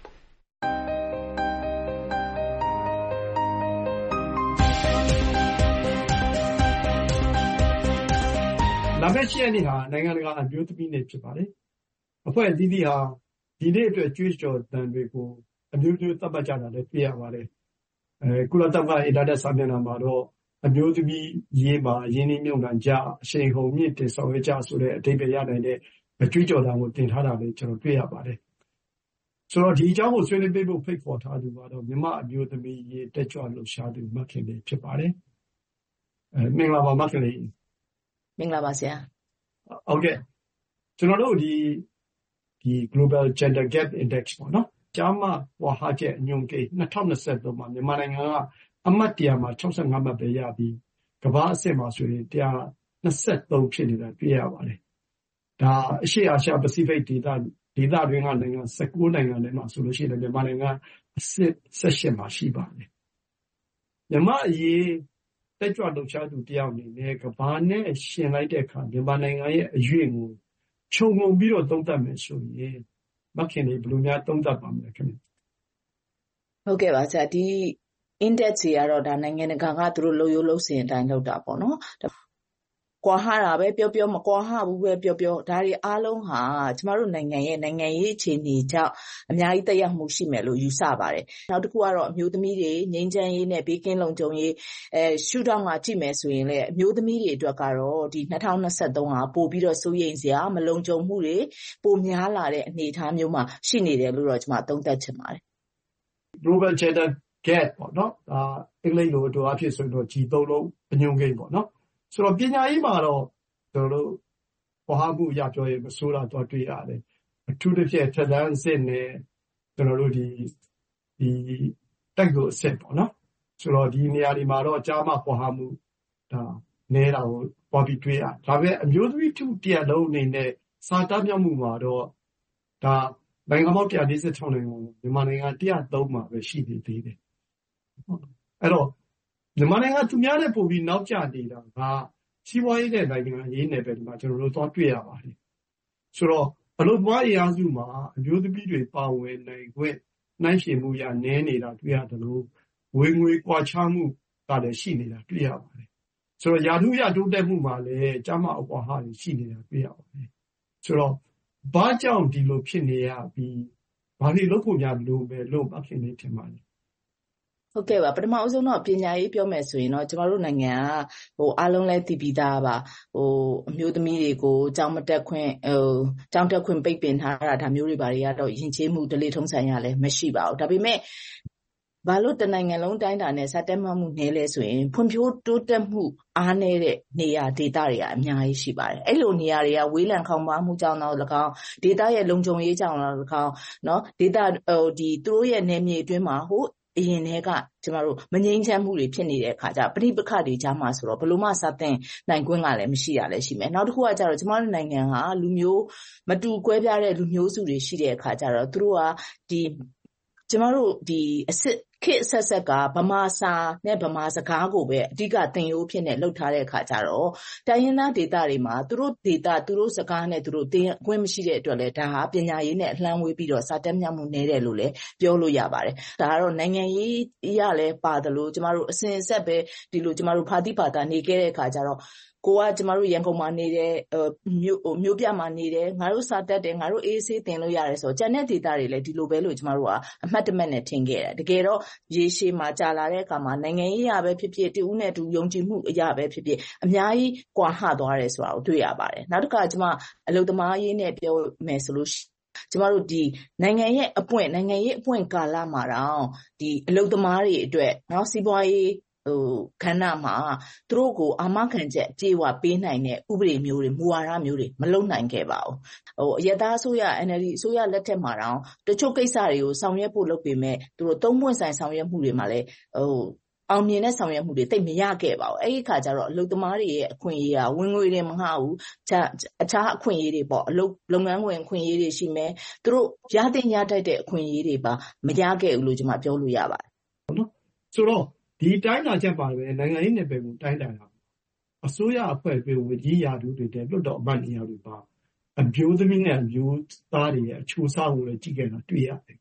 လာမယ့်7ရက်နေ့ဟာနိုင်ငံတကာအမျိုးသမီးနေ့ဖြစ်ပါတယ်။အဖွဲ့အသီးသီးဟာဒီနေ့အတွက်ကြွေးကြော်သံတွေကိုအမျိုးမျိုးသတ်မှတ်ကြတာလည်းတွေ့ရပါတယ်။ကုလသမဂ္ဂအင်တာနက်စာမျက်နှာမှာတော့အမျိုးသမီးရေးမှာရင်းနှီးမြှုပ်နှံကြအရှိန်ဟုန်မြင့်တင်ဆောင်ရွက်ကြဆိုတဲ့အဓိပ္ပာယ်ရနိုင်တဲ့ကြွေးကြော်သံကိုတင်ထားတာလည်းကျွန်တော်တွေ့ရပါတယ်။ဆိုတော့ဒီအကြောင်းကိုဆွေးနွေးပေးဖို့ဖိတ်ခေါ်ထားသူကတော့မြန်မာအမျိုးသမီးရေးတက်ကြွလှုပ်ရှားသူမခင်လေးဖြစ်ပါတယ်။မင်္ဂလာပါမခင်လေးမင်္ဂလာပါဆရာဟုတ်ကဲ့ကျွန်တော်တို့ဒီ Global Gender Gap Index ပေါ့နော်ကျားမဝါဟချက်အညွှန်းကိန်း2023မှာမြန်မာနိုင်ငံကအမှတ်100မှာ65မှတ်ပဲရပြီးကမ္ဘာအဆင့်မှာဆိုရင်123ဖြစ်နေတာတွေ့ရပါတယ်ဒါအရှေ့အာရှပစိဖိတ်ဒေသတွင်းကနိုင်ငံ19နိုင်ငံထဲမှာဆိုလို့ရှိရင်မြန်မာနိုင်ငံအဆင့်18မှာရှိပါတယ်မြန်မာအရေးတတက်ကြွလှုပ်ရှားသူတယောက်အနေနဲ့ကမ္ဘာနဲ့ရှင်လိုက်တဲ့အခါမြန်မာနိုင်ငံရဲ့အရွေ့ကိုခြုံငုံပြီးတော့သုံးသပ်မယ်ဆိုရင်မခင်လေးဘယ်လိုများသုံးသပ်ပါမလဲခင်ဗျဟုတ်ကဲ့ပါဆရာဒီ index တွေကတော့ဒါနိုင်ငံတကာကသူတို့လှုပ်ရိုးလှုပ်စဉ်အတိုင်းလုပ်တာပေါ့နော်ကွာဟတာပဲပြောပြောမကွာဟဘူးပဲပြောပြောဒါတွေအားလုံးဟာကျမတို့နိုင်ငံရဲ့နိုင်ငံရေးအခြေအနေကြောင့်အများကြီးသက်ရောက်မှုရှိမယ်လို့ယူဆပါတယ်နောက်တစ်ခုကတော့အမျိုးသမီးတွေငြိမ်းချမ်းရေးနဲ့ဘေးကင်းလုံခြုံရေးရှုထောင့်ကကြည့်မယ်ဆိုရင်လည်းအမျိုးသမီးတွေအတွက်ကတော့ဒီ2023ဟာပို့ပြီးတော့စိုးရိမ်စရာမလုံခြုံမှုတွေပိုများလာတဲ့အနေအထားမျိုးမှာရှိနေတယ်လို့တော့ကျမသုံးသပ်ချင်ပါတယ် Global Gender Gap ပေါ့နော်အင်္ဂလိပ်လိုအတူအဖြစ်ဆိုတော့ G3 လုံးအညွှန်းကိန်းပေါ့နော်ဆိုတော့ပညာရေးမှာတော့ကျွန်တော်တို့ဘာဟာမှုရပြောရင်မဆိုးတာတော့တွေ့ရတယ်အထူးသဖြင့်ထက်တန်းစစ်နဲ့ကျွန်တော်တို့ဒီတက်ကိုအစစ်ပေါ့နော်ဆိုတော့ဒီနေရာဒီမှာတော့ကြားမှာဘာဟာမှုဒါနေတာကိုပေါ်ပြီးတွေ့ရဒါပေမဲ့အမျိုးသမီးထုတရလုံးအနေနဲ့စာတတ်မြောက်မှုမှာတော့ဒါနိုင်ငံပေါင်း146နိုင်ငံမြန်မာနိုင်ငံ103မှာပဲရှိနေသေးတယ်အဲ့တော့မြန်မာနိုင်ငံသူများနဲ့ပို့ပြီးနောက်ကျနေတာကစီးပွားရေးနဲ့နိုင်ငံရေးနယ်ပယ်ဒီမှာကျွန်တော်တို့သွားတွေ့ရပါတယ်ဆိုတော့အလုပ်သမားအင်အားစုမှာအမျိုးသမီးတွေပါဝင်နိုင်ခွင့်နှိုင်းယှဉ်မှုရနည်းနေတာတွေ့ရတယ်လို့ငွေကွာခြားမှုကလည်းရှိနေတာတွေ့ရပါတယ်ဆိုတော့ယာထုရတိုးတက်မှုမှာလည်းကျမအကွာဟတွေရှိနေတာတွေ့ရပါတယ်ဆိုတော့ဘာကြောင့်ဒီလိုဖြစ်နေရပြီးဘာလို့လုပ်ဖို့များလို့ပဲလို့အခင်နေထင်ပါတယ်ဟုတ်ကဲ့ပါပထမအဆုံးတော့ပညာရေးပြောမယ်ဆိုရင်တော့ကျမတို့နိုင်ငံကအားလုံးလဲတည်ပြီးသားပါအမျိုးသမီးတွေကိုကျောင်းမတက်ခွင့်ကျောင်းတက်ခွင့်ပိတ်ပင်ထားတာဒါမျိုးတွေဘာတွေကတော့ယဉ်ကျေးမှုဒလေထုံးဆိုင်ရလဲမရှိပါဘူးဒါပေမဲ့ဘာလို့တနိုင်ငံလုံးတိုင်းတာနဲ့စတက်မှမှုနည်းလဲဆိုရင်ဖွံ့ဖြိုးတိုးတက်မှုအားနည်းတဲ့နေရာဒေသတွေကအများကြီးရှိပါတယ်အဲ့လိုနေရာတွေကဝေးလံခေါင်ပါမှုကြောင့်တော့၎င်းဒေသရဲ့လုံခြုံရေးကြောင့်တော့၎င်းเนาะဒေသဒီသူတို့ရဲ့နယ်မြေအတွင်းမှာအရင်တည်းကကျမတို့မငြိမ်းချမ်းမှုတွေဖြစ်နေတဲ့အခါကျပဋိပက္ခတွေကြားမှာဆိုတော့ဘယ်လိုမှစတင်နိုင်ခွင့်ကလည်းမရှိရလဲရှိမယ်နောက်တစ်ခုကကျတော့ကျမတို့နိုင်ငံဟာလူမျိုးမတူကွဲပြားတဲ့လူမျိုးစုတွေရှိတဲ့အခါကျတော့သူတို့ကဒီကျမတို့ဒီအစစ်ခေတ်ဆက်ဆက်ကဗမာစာနဲ့ဗမာစကားကိုပဲအဓိကသင်ရိုးဖြစ်နေလှုပ်ထားတဲ့အခါကျတော့တိုင်းရင်းသားဒေသတွေမှာသူတို့ဒေသသူတို့စကားနဲ့သူတို့သင်ခွင့်မရှိတဲ့အတွက်လည်းဒါဟာပညာရေးနဲ့အလှမ်းဝေးပြီးတော့စာတတ်မြောက်မှုနည်းတယ်လို့လည်းပြောလို့ရပါတယ်ဒါကတော့နိုင်ငံရေးရလဲပါတယ်လို့ကျမတို့အစဉ်အဆက်ပဲဒီလိုကျမတို့ဖာတိပါတာနေခဲ့တဲ့အခါကျတော့ကိုကကျမတို့ရန်ကုန်မှာနေတဲ့မြို့ပြမှာနေတယ်ငါတို့စာတက်တယ်ငါတို့အေးဆေးသင်လို့ရတယ်ဆိုတော့ကျန်တဲ့ဒေသတွေလည်းဒီလိုပဲလို့ကျမတို့ကအမှတ်တမဲ့နဲ့ထင်ခဲ့တယ်တကယ်တော့ရေရှည်မှာကြာလာတဲ့အခါမှာနိုင်ငံရေးရပဲဖြစ်ဖြစ်တူဦးနဲ့တူယုံကြည်မှုအရာပဲဖြစ်ဖြစ်အများကြီးကွာဟသွားတယ်ဆိုတာကိုတွေ့ရပါတယ်နောက်တစ်ခါကျမအလုပ်သမားရေးနဲ့ပြောမယ်ဆိုလို့ကျမတို့ဒီနိုင်ငံရေးအပွင့်ကာလမှာတော့ဒီအလုပ်သမားတွေအတွက်เนาะစီးပွားရေးခန္ဓာမှာသူတို့ကိုအာမခံချက်ကြေးဝပေးနိုင်တဲ့ဥပဒေမျိုးတွေမူဝါဒမျိုးတွေမလုပ်နိုင်ခဲ့ပါဘူးအရသာအစိုးရ NLD အစိုးရလက်ထက်မှာတော့တချို့ကိစ္စတွေကိုဆောင်ရွက်ဖို့လုပ်ပေမဲ့သူတို့သုံးပွင့်ဆိုင်ဆောင်ရွက်မှုတွေမှာလည်းအောင်မြင်တဲ့ဆောင်ရွက်မှုတွေတိတ်မရခဲ့ပါဘူးအဲ့ဒီခါကျတော့အလုပ်သမားတွေရဲ့အခွင့်အရေးကဝင်ငွေတွေမငှဘူးအခြားအခွင့်အရေးတွေပေါ့အလုပ်ငန်းခွင်အခွင့်အရေးတွေရှိမယ်သူတို့ရတဲ့ရတတ်တဲ့အခွင့်အရေးတွေပါမရခဲ့ဘူးလို့ကျွန်မပြောလို့ရပါတယ်နော်ဆိုတော့ဒီတိုင်းတာချက်ပါပဲနိုင်ငံရေးနယ်ပယ်ကိုတိုင်းတာတာအစိုးရအဖွဲ့အစည်းဝန်ကြီးရာထူးတွေတဲ့လွှတ်တော်အမတ်နေရာတွေပါအမျိုးသမီးနဲ့အမျိုးသားတွေရဲ့အချိုးအစားကိုလည်းကြည့်ခဲ့တာတွေ့ရတယ်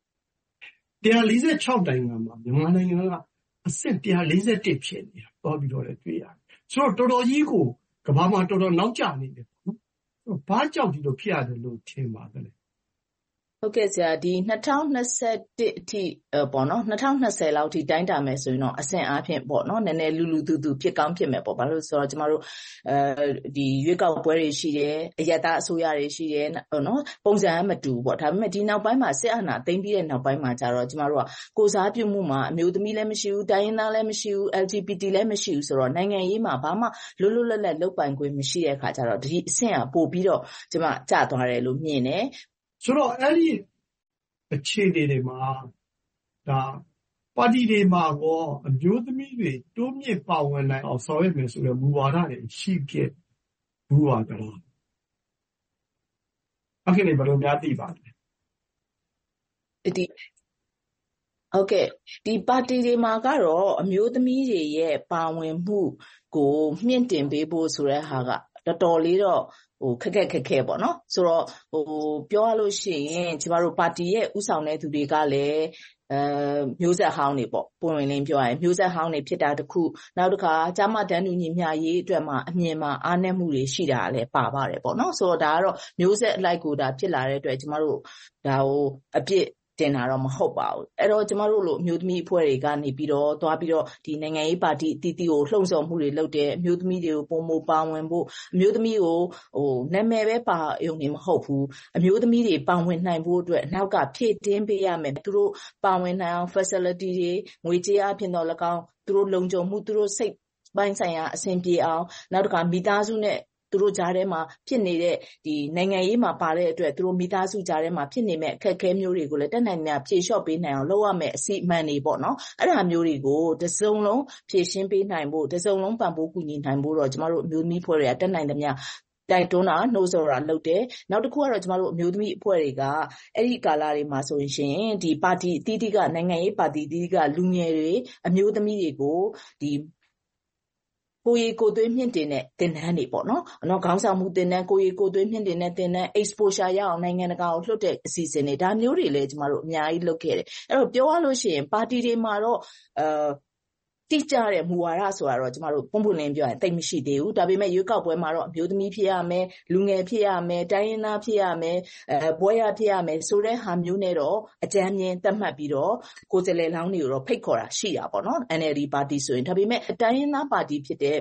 146နိုင်ငံမှာမြန်မာနိုင်ငံကအဆင့်141ဖြစ်နေတာတော့ပြီးတော့လည်းတွေ့ရတယ်ဆိုတော့တော်တော်ကြီးကိုကမ္ဘာမှာတော်တော်နောက်ကျနေတယ်ပေါ့နော်ဘာကြောင့်ဒီလိုဖြစ်ရတယ်လို့ထင်ပါတယ်ဟုတ်ကဲ့ဆရာဒီ2021အထိပေါ့နော်2020လောက်ထိတိုင်းတာမယ်ဆိုရင်တော့အဆင့်အားဖြင့်ပေါ့နော်နည်းနည်းလူသူဖြစ်ကောင်းဖြစ်မယ်ပေါ့ဘာလို့ဆိုတော့ကျမတို့ဒီရွေးကောက်ပွဲတွေရှိတယ်အယက်သားအစိုးရတွေရှိတယ်နော်ပုံစံမတူပေါ့ဒါပေမဲ့ဒီနောက်ပိုင်းမှာစစ်အာဏာသိမ်းပြီးတဲ့နောက်ပိုင်းမှာကျတော့ကျမတို့ကကိုစားပြုမှုမှာအမျိုးသမီးလည်းမရှိဘူးတိုင်းရင်းသားလည်းမရှိဘူး LGBT လည်းမရှိဘူးဆိုတော့နိုင်ငံရေးမှာဘာမှလွတ်လပ်လုပ်ပိုင်ခွင့်မရှိတဲ့အခါကျတော့ဒီအဆင့်ကပို့ပြီးတော့ကျမကျသွားတယ်လို့မြင်တယ်ဆိုတော့အဲ့ဒီအခြေအနေတွေမှာဒါပါတီတွေမှာကောအမျိုးသမီးတွေတိုးမြင့်ပါဝင်နိုင်အောင်ဆောင်ရွက်မယ်ဆိုတဲ့မူဝါဒတွေရှိခဲ့ဘူးပါကြလားအခုလည်းဘယ်လိုများသိပါလဲဟုတ်ကဲ့ဒီပါတီတွေမှာကတော့အမျိုးသမီးတွေရဲ့ပါဝင်မှုကိုမြင့်တင်ပေးဖို့ဆိုတဲ့ဟာကတော်တော်လေးတော့ခက်ခဲပေါ့နော်ဆိုတော့ပြောရလို့ရှိရင်ကျမတို့ပါတီရဲ့ဥဆောင်တဲ့သူတွေကလည်းမျိုးဆက်ဟောင်းတွေပေါ့ပွင့်ဝင်လင်းပြောရရင်မျိုးဆက်ဟောင်းတွေဖြစ်တာတခုနောက်တစ်ခါကျမတန်းတူညီမျှရေးအတွက်မှာအမြင်မှာအားနည်းမှုတွေရှိတာလည်းပါပါတယ်ပေါ့နော်ဆိုတော့ဒါကတော့မျိုးဆက်အလိုက်ကိုဒါဖြစ်လာတဲ့အတွက်ကျမတို့ဒါကိုအပြစ်တင်တာတော့မဟုတ်ပါဘူးအဲ့တော့ကျမတို့လိုအမျိုးသမီးအဖွဲ့တွေကနေပြီးတော့သွားပြီးတော့ဒီနိုင်ငံရေးပါတီအသီးသီးကိုလှုံ့ဆော်မှုတွေလုပ်တဲ့အမျိုးသမီးတွေကိုပုံမပါဝင်ဖို့အမျိုးသမီးကိုနာမည်ပဲပါရုံနဲ့မဟုတ်ဘူးအမျိုးသမီးတွေပါဝင်နိုင်ဖို့အတွက်နောက်ကဖြည့်တင်းပေးရမယ်သူတို့ပါဝင်နိုင်အောင် facility တွေငွေကြေးအဖြစ်တော့၎င်းသူတို့လုံခြုံမှုသူတို့စိတ်ပိုင်းဆိုင်ရာအဆင်ပြေအောင်နောက်တစ်ခါမိသားစုနဲ့သူတို့ကြားထဲမှာဖြစ်နေတဲ့ဒီနိုင်ငံရေးမှာပါတဲ့အတွက်သူတို့မိသားစုကြားထဲမှာဖြစ်နေမဲ့အခက်အခဲမျိုးတွေကိုလည်းတက်နိုင်များဖြေလျှော့ပေးနိုင်အောင်လုပ်ရမယ်အစီအမံတွေပေါ့နော်အဲ့ဒါမျိုးတွေကိုတစုံလုံးဖြည့်ရှင်းပေးနိုင်ဖို့တစုံလုံးပံ့ပိုးကူညီနိုင်ဖို့တော့ကျမတို့အမျိုးသမီးဖွဲ့တွေကတက်နိုင်သမျှတိုက်တွန်းတာနှိုးဆော်တာလုပ်တယ်နောက်တစ်ခုကတော့ကျမတို့အမျိုးသမီးအဖွဲ့တွေကအဲ့ဒီကာလတွေမှာဆိုရင်ဒီပါတီအသီးသီးကနိုင်ငံရေးပါတီအသီးသီးကလူငယ်တွေအမျိုးသမီးတွေကိုဒီကိုရီကိုသွေးမြင့်တင်တဲ့သင်တန်းတွေပေါ့နော်ခေါင်းဆောင်မှုသင်တန်းကိုရီကိုသွေးမြင့်တင်တဲ့သင်တန်း exposure ရအောင်နိုင်ငံတကာကိုလွှတ်တဲ့အစီအစဉ်တွေဒါမျိုးတွေလည်းကျမတို့အများကြီးလုပ်ခဲ့တယ်အဲ့တော့ပြောရလို့ရှိရင်ပါတီတွေမှာတော့တိကျတဲ့မူဝါဒဆိုတာတော့ကျမတို့ပုံပွင့်လင်းပြောရင်တိတ်မရှိသေးဘူးဒါပေမဲ့ရွေးကောက်ပွဲမှာတော့အမျိုးသမီးဖြစ်ရမယ်လူငယ်ဖြစ်ရမယ်တိုင်းရင်းသားဖြစ်ရမယ်ဘွဲရဖြစ်ရမယ်ဆိုတဲ့ဟာမျိုးနဲ့တော့အကြမ်းမြင်သတ်မှတ်ပြီးတော့ကိုယ်စားလှယ်လောင်းတွေကိုတော့ဖိတ်ခေါ်တာရှိတာပေါ့နော် NLD ပါတီဆိုရင်ဒါပေမဲ့တိုင်းရင်းသားပါတီဖြစ်တဲ့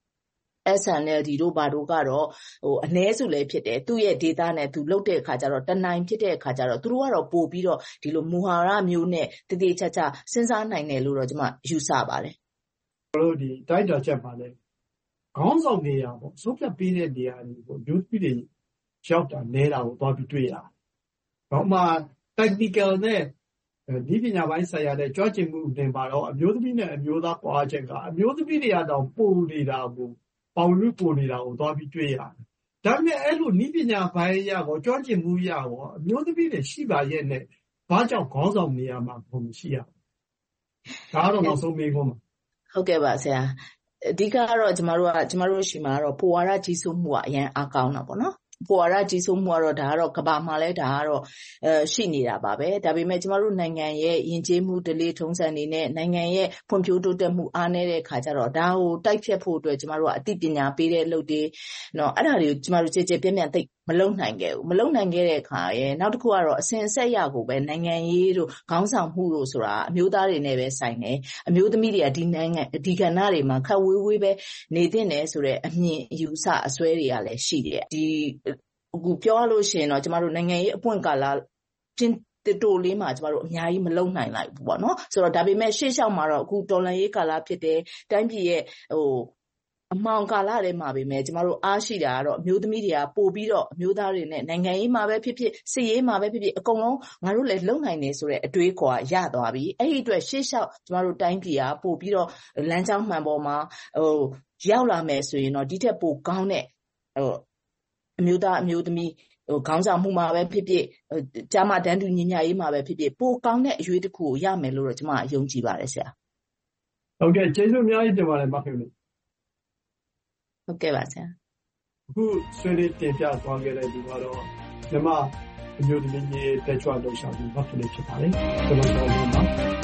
SNLD တို့ဘာတို့ကတော့အ ਨੇ စုလည်းဖြစ်တယ်သူ့ရဲ့ data နဲ့သူလုပ်တဲ့အခါကျတော့တနိုင်ဖြစ်တဲ့အခါကျတော့သူတို့ကတော့ပို့ပြီးတော့ဒီလိုမူဟာရမျိုးနဲ့တည်တည်ချာချာစဉ်းစားနိုင်တယ်လို့တော့ကျွန်မယူဆပါတယ်တို့ဒီတိုက်တာချက်ပါလေခေါင်းဆောင်နေရပေါ့စုပ်ပြပေးတဲ့နေရာတွေပေါ့မျိုးပြီးတွေရောက်တာနေတာကိုသွားပြီးတွေ့ရတယ်။ဘာမှ technical နဲ့ဒီပညာပိုင်းဆိုင်ရာနဲ့ကြွကျင်မှုတင်ပါတော့အမျိုးသမီးနဲ့အမျိုးသားပွားချက်ကအမျိုးသမီးတွေကတော့ပုံနေတာကိုပေါလူပုံနေတာကိုသွားပြီးတွေ့ရတယ်။ဒါပေမဲ့အဲ့လိုဒီပညာပိုင်းရကိုကြွကျင်မှုရကိုအမျိုးသမီးတွေရှိပါရဲ့နဲ့ဘာကြောင့်ခေါင်းဆောင်နေရမှာဘုံမရှိရဘူး။ဒါတော့နောက်ဆုံးမေးခွန်းပါဟုတ်ကဲ့ပါဆရာအဓိကကတော့ကျမတို့ရှိမှာတော့ပိုဝါဒကြီးစိုးမှုကအရင်အားကောင်းတာပေါ့နော်ပိုဝါဒကြီးစိုးမှုကတော့ဒါကတော့ကဘာမှာလဲဒါကတော့ရှိနေတာပါပဲဒါပေမဲ့ကျမတို့နိုင်ငံရဲ့ယဉ်ကျေးမှုဓလေ့ထုံးစံတွေနဲ့နိုင်ငံရဲ့ဖွံ့ဖြိုးတိုးတက်မှုအားနည်းတဲ့အခါကျတော့ဒါကိုတိုက်ဖြတ်ဖို့အတွက်ကျမတို့ကအသိပညာပေးတဲ့လုပ်တွေနော်အဲ့ဒါတွေကိုကျမတို့ကြည်ကြည်ပြန့်ပြန့်သိမလုံနိုင်ခဲ့ဘူးမလုံနိုင်ခဲ့တဲ့အခါရဲ့နောက်တစ်ခုကတော့အစဉ်အဆက်ရကိုပဲနိုင်ငံရေးတို့ခေါင်းဆောင်မှုတို့ဆိုတာအမျိုးသားတွေနဲ့ပဲဆိုင်တယ်အမျိုးသမီးတွေကဒီနိုင်ငံဒီကဏ္ဍတွေမှာခက်ဝေးဝေးပဲနေသင့်တယ်ဆိုတဲ့အမြင်အယူဆအစွဲတွေကလည်းရှိတယ်ဒီအခုပြောရလို့ရှိရင်တော့ကျမတို့နိုင်ငံရေးအပွင့်ကာလတိုလေးမှာကျမတို့အများကြီးမလုံနိုင်လိုက်ဘူးပေါ့နော်ဆိုတော့ဒါပေမဲ့ရှေ့လျှောက်မှာတော့အခုတော်လှန်ရေးကာလဖြစ်တဲ့တိုင်းပြည်ရဲ့အမှောင်ကာလထဲမှာပဲကျမတို့အားရှိတာကတော့အမျိုးသမီးတွေကပို့ပြီးတော့အမျိုးသားတွေနဲ့နိုင်ငံရေးမှာပဲဖြစ်ဖြစ်စစ်ရေးမှာပဲဖြစ်ဖြစ်အကုန်လုံးငါတို့လည်းလုံနိုင်နေဆိုတဲ့အတွေးခေါ်ရသွားပြီအဲ့ဒီအတွက်ရှေ့လျှောက်ကျမတို့တိုင်းပြည်ကပို့ပြီးတော့လမ်းကြောင်းမှန်ပေါ်မှာရောက်လာမယ်ဆိုရင်တော့ဒီထက်ပိုကောင်းတဲ့အမျိုးသားအမျိုးသမီးခေါင်းဆောင်မှုမှာပဲဖြစ်ဖြစ်ကျမတန်းတူညီမျှရေးမှာပဲဖြစ်ဖြစ်ပိုကောင်းတဲ့အရွေးတစ်ခုကိုရမယ်လို့တော့ကျမယုံကြည်ပါတယ်ဆရာဟုတ်ကဲ့ကျေးဇူးအများကြီးတင်ပါတယ်မခင်လေးဟုတ်ကဲ့ပါဆရာအခုဆွေးနွေးတင်ပြသွားခဲ့တဲ့ဒီကတော့မြမအမျိုးသမီးကြီးတက်ကြွလှုပ်ရှားမှုမခင်လေးဖြစ်ပါတယ်ကျွန်တော်တို့ပါ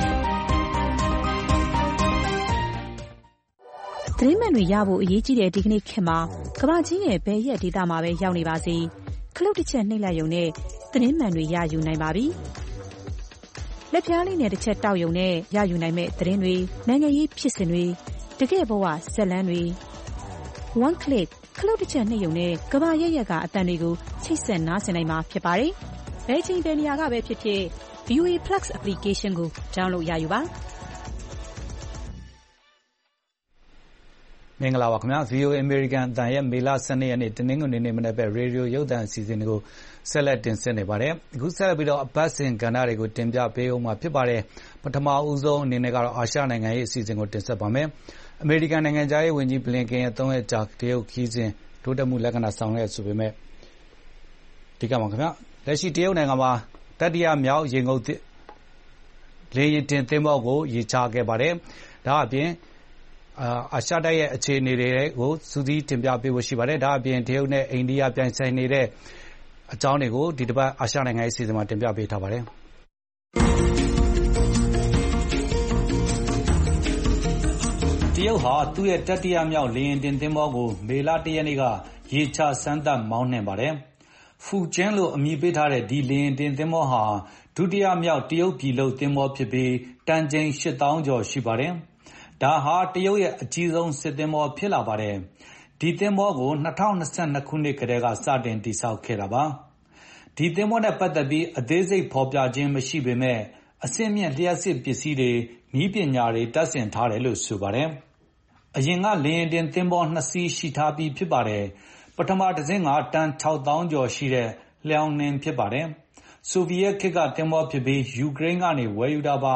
သတင်းမှန်တွေရဖို့အရေးကြီးတဲ့ဒီကနေ့ခေတ်မှာကမ္ဘာကြီးရဲ့ဘယ်ရက်ဒေသမှာပဲရောက်နေပါစေခလုတ်တစ်ချက်နှိပ်လိုက်ရုံနဲ့သတင်းမှန်တွေရယူနိုင်ပါပြီ။လက်ပြားလေးနဲ့တစ်ချက်တောက်ရုံနဲ့ရယူနိုင်မဲ့သတင်းတွေနိုင်ငံရေးဖြစ်စဉ်တွေတကယ့်ဘဝဇာတ်လမ်းတွေ one click ခလုတ်တစ်ချက်နှိပ်ရုံနဲ့ကမ္ဘာရဲ့ကအသံတွေကိုချိတ်ဆက်နားဆင်နိုင်မှာဖြစ်ပါတယ်။ဘယ်ချိန်ဘယ်နေရာကပဲဖြစ်ဖြစ် VOA Plus application ကို download ရယူပါမင်္ဂလာပါခင်ဗျာ VOA American အသံရဲ့မေလ12ရက်နေ့တနင်္ဂနွေနေ့မနက်ပဲရေဒီယိုရုပ်သံအစီအစဉ်တွေကိုဆက်လက်တင်ဆက်နေပါတယ်အခုဆက်လက်ပြီးတော့အပတ်စဉ်ကဏ္ဍတွေကိုတင်ပြပေးအောင်မှာဖြစ်ပါတယ်ပထမဦးဆုံးအနေနဲ့ကတော့အာရှနိုင်ငံရေးအစီအစဉ်ကိုတင်ဆက်ပါမယ်အမေရိကန်နိုင်ငံသားရေးဝန်ကြီးဘလင်ကန်ရဲ့3ရက်ကြာတရုတ်ခီးစဉ်တိုးတက်မှုလက္ခဏာဆောင်ရွက်ဆိုပေမဲ့ဒီကမှာခင်ဗျာလက်ရှိတရုတ်နိုင်ငံမှာတတိယမြောက်ရေငုပ်လေယာဉ်တင်သင်္ဘောကိုရေချခဲ့ပါတယ်။ဒါအပြင်အာရှတိုက်ရဲ့အခြေအနေတွေကိုစူးစီးတင်ပြပေးဖို့ရှိပါတယ်။ဒါအပြင်တရုတ်နဲ့အိန္ဒိယပြိုင်ဆိုင်နေတဲ့အကြောင်းတွေကိုဒီတစ်ပတ်အာရှနိုင်ငံရေးအစီအစဉ်မှာတင်ပြပေးထားပါတယ်။တရုတ်ဟာသူ့ရဲ့တတိယမြောက်လေယာဉ်တင်သင်္ဘောကိုမေလ 1 ရက်နေ့ကရေချစမ်းသပ်မောင်းနှင်ပါတယ်။ဖူကျင်းလို့အမည်ပေးထားတဲ့ဒီလေယာဉ်တင်သင်္ဘောဟာဒုတိယမြောက်တရုတ်ပြည်လုပ်သင်္ဘောဖြစ်ပြီးတန်ချိန် 8,000 ကျော်ရှိပါတယ်။ဒါဟာတရုတ်ရဲ့အကြီးဆုံးစစ်သင်္ဘောဖြစ်လာပါတယ်။ဒီသင်္ဘောကို2022 ခုနှစ်ကတည်းကစတင်တည်ဆောက်ခဲ့တာပါ။ဒီသင်္ဘောနဲ့ပတ်သက်ပြီးအသေးစိတ်ဖော်ပြခြင်းမရှိပေမဲ့အဆင့်မြင့်လျှပ်စစ်ပစ္စည်းတွေနည်းပညာတွေတပ်ဆင်ထားတယ်လို့ဆိုပါတယ်။အရင်ကလေယာဉ်တင်သင်္ဘော 2 စီးရှိထားပြီးဖြစ်ပါတယ်။ပထမတစ်စင်းကတန် 6,000 ကျော်ရှိတဲ့လျောင်းနှင်းဖြစ်ပါတယ်။ဆိုဗီယက်ခေတ်ကသင်္ဘောဖြစ်ပြီးယူကရိန်းကနေဝယ်ယူတာပါ